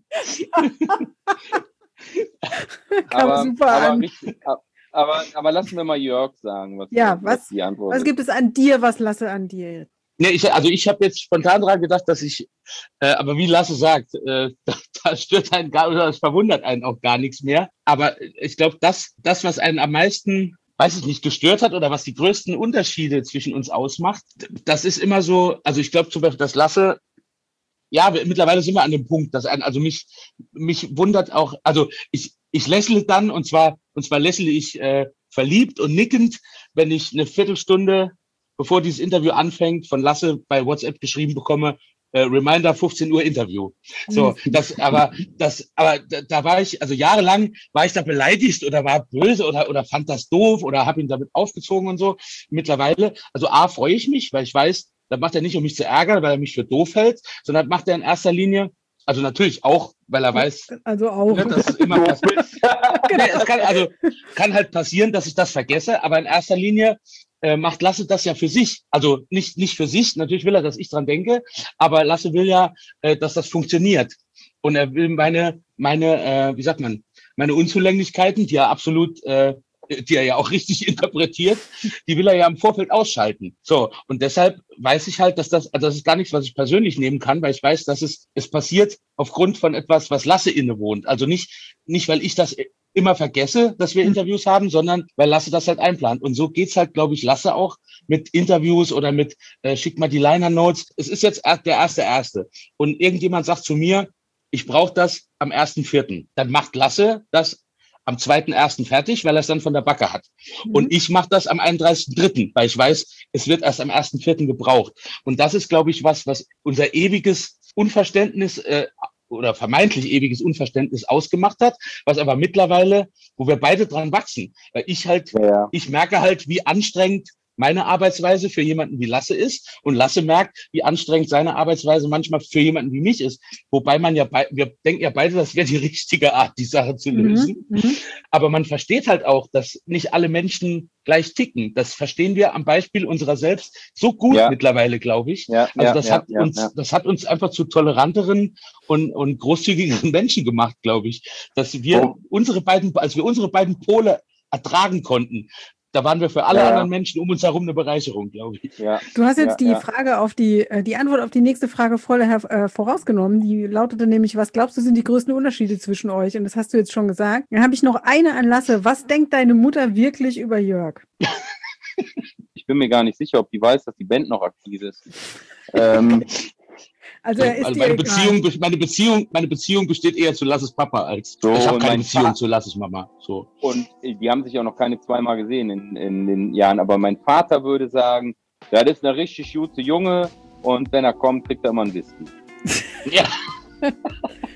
Kam aber, super aber, an. richtig, aber, aber lassen wir mal Jörg sagen, was, Ja, was- die Antwort Was ist. gibt es an dir, was Lasse an dir irritiert? Nee, ich, also ich habe jetzt spontan dran gedacht, dass ich, äh, aber wie Lasse sagt, äh, da, da stört einen gar, oder das verwundert einen auch gar nichts mehr. Aber ich glaube, das, das, was einen am meisten, weiß ich nicht, gestört hat oder was die größten Unterschiede zwischen uns ausmacht, das ist immer so, also ich glaube zum Beispiel, dass Lasse, ja, wir, mittlerweile sind wir an dem Punkt, dass ein, also mich, mich wundert auch, also ich, ich lächle dann und zwar, und zwar lächle ich äh, verliebt und nickend, wenn ich eine Viertelstunde, bevor dieses Interview anfängt, von Lasse bei WhatsApp geschrieben bekomme, äh, Reminder fünfzehn Uhr Interview. So, das, aber, das, aber da, da war ich, also jahrelang war ich da beleidigt oder war böse oder, oder fand das doof oder habe ihn damit aufgezogen und so. Mittlerweile, also A, freue ich mich, weil ich weiß, das macht er nicht, um mich zu ärgern, weil er mich für doof hält, sondern macht er in erster Linie, also natürlich auch, weil er weiß, Also auch. ne, dass es immer passiert. Nee, es kann, also, kann halt passieren, dass ich das vergesse, aber in erster Linie äh, macht Lasse das ja für sich. Also nicht, nicht für sich, natürlich will er, dass ich dran denke, aber Lasse will ja, äh, dass das funktioniert. Und er will meine, meine, äh, wie sagt man, meine Unzulänglichkeiten, die er absolut, äh, die er ja auch richtig interpretiert, die will er ja im Vorfeld ausschalten. So, und deshalb weiß ich halt, dass das, also das ist gar nichts, was ich persönlich nehmen kann, weil ich weiß, dass es, es passiert aufgrund von etwas, was Lasse innewohnt. Also nicht, nicht, weil ich das immer vergesse, dass wir Interviews haben, sondern weil Lasse das halt einplant. Und so geht's halt, glaube ich, Lasse auch mit Interviews oder mit, äh, schick mal die Liner Notes. Es ist jetzt der erste Erste. Und irgendjemand sagt zu mir, ich brauche das am ersten Vierten. Dann macht Lasse das am zweiten Ersten fertig, weil er es dann von der Backe hat. Mhm. Und ich mache das am einunddreißigsten Dritten, weil ich weiß, es wird erst am ersten Vierten gebraucht. Und das ist, glaube ich, was, was unser ewiges Unverständnis äh, oder vermeintlich ewiges Unverständnis ausgemacht hat, was aber mittlerweile, wo wir beide dran wachsen. Weil ich halt, Ja. ich merke halt, wie anstrengend meine Arbeitsweise für jemanden wie Lasse ist und Lasse merkt, wie anstrengend seine Arbeitsweise manchmal für jemanden wie mich ist. Wobei man ja, bei, wir denken ja beide, das wäre die richtige Art, die Sache zu lösen. Mhm. Mhm. Aber man versteht halt auch, dass nicht alle Menschen gleich ticken. Das verstehen wir am Beispiel unserer selbst so gut Ja. mittlerweile, glaube ich. Ja, Also ja, das ja, hat ja, uns, ja. das hat uns einfach zu toleranteren und, und großzügigeren Menschen gemacht, glaube ich. Dass wir Oh. unsere beiden, als wir unsere beiden Pole ertragen konnten, da waren wir für alle Ja. anderen Menschen um uns herum eine Bereicherung, glaube ich. Ja. Du hast jetzt Ja, die ja. Frage auf die, äh, die Antwort auf die nächste Frage voll äh, vorausgenommen. Die lautete nämlich, was glaubst du, sind die größten Unterschiede zwischen euch? Und das hast du jetzt schon gesagt. Dann habe ich noch eine an Lasse. Was denkt deine Mutter wirklich über Jörg? Ich bin mir gar nicht sicher, ob die weiß, dass die Band noch aktiv ist. ähm, Also er ist Also dir meine egal. Beziehung, meine Beziehung, meine Beziehung besteht eher zu Lasses Papa als So, ich habe und keine mein Beziehung Vater- zu Lasses Mama. So. und die haben sich auch noch keine zweimal gesehen in, in den Jahren. Aber mein Vater würde sagen, ja, das ist eine richtig gute Junge und wenn er kommt, kriegt er immer einen Whisky. Ja.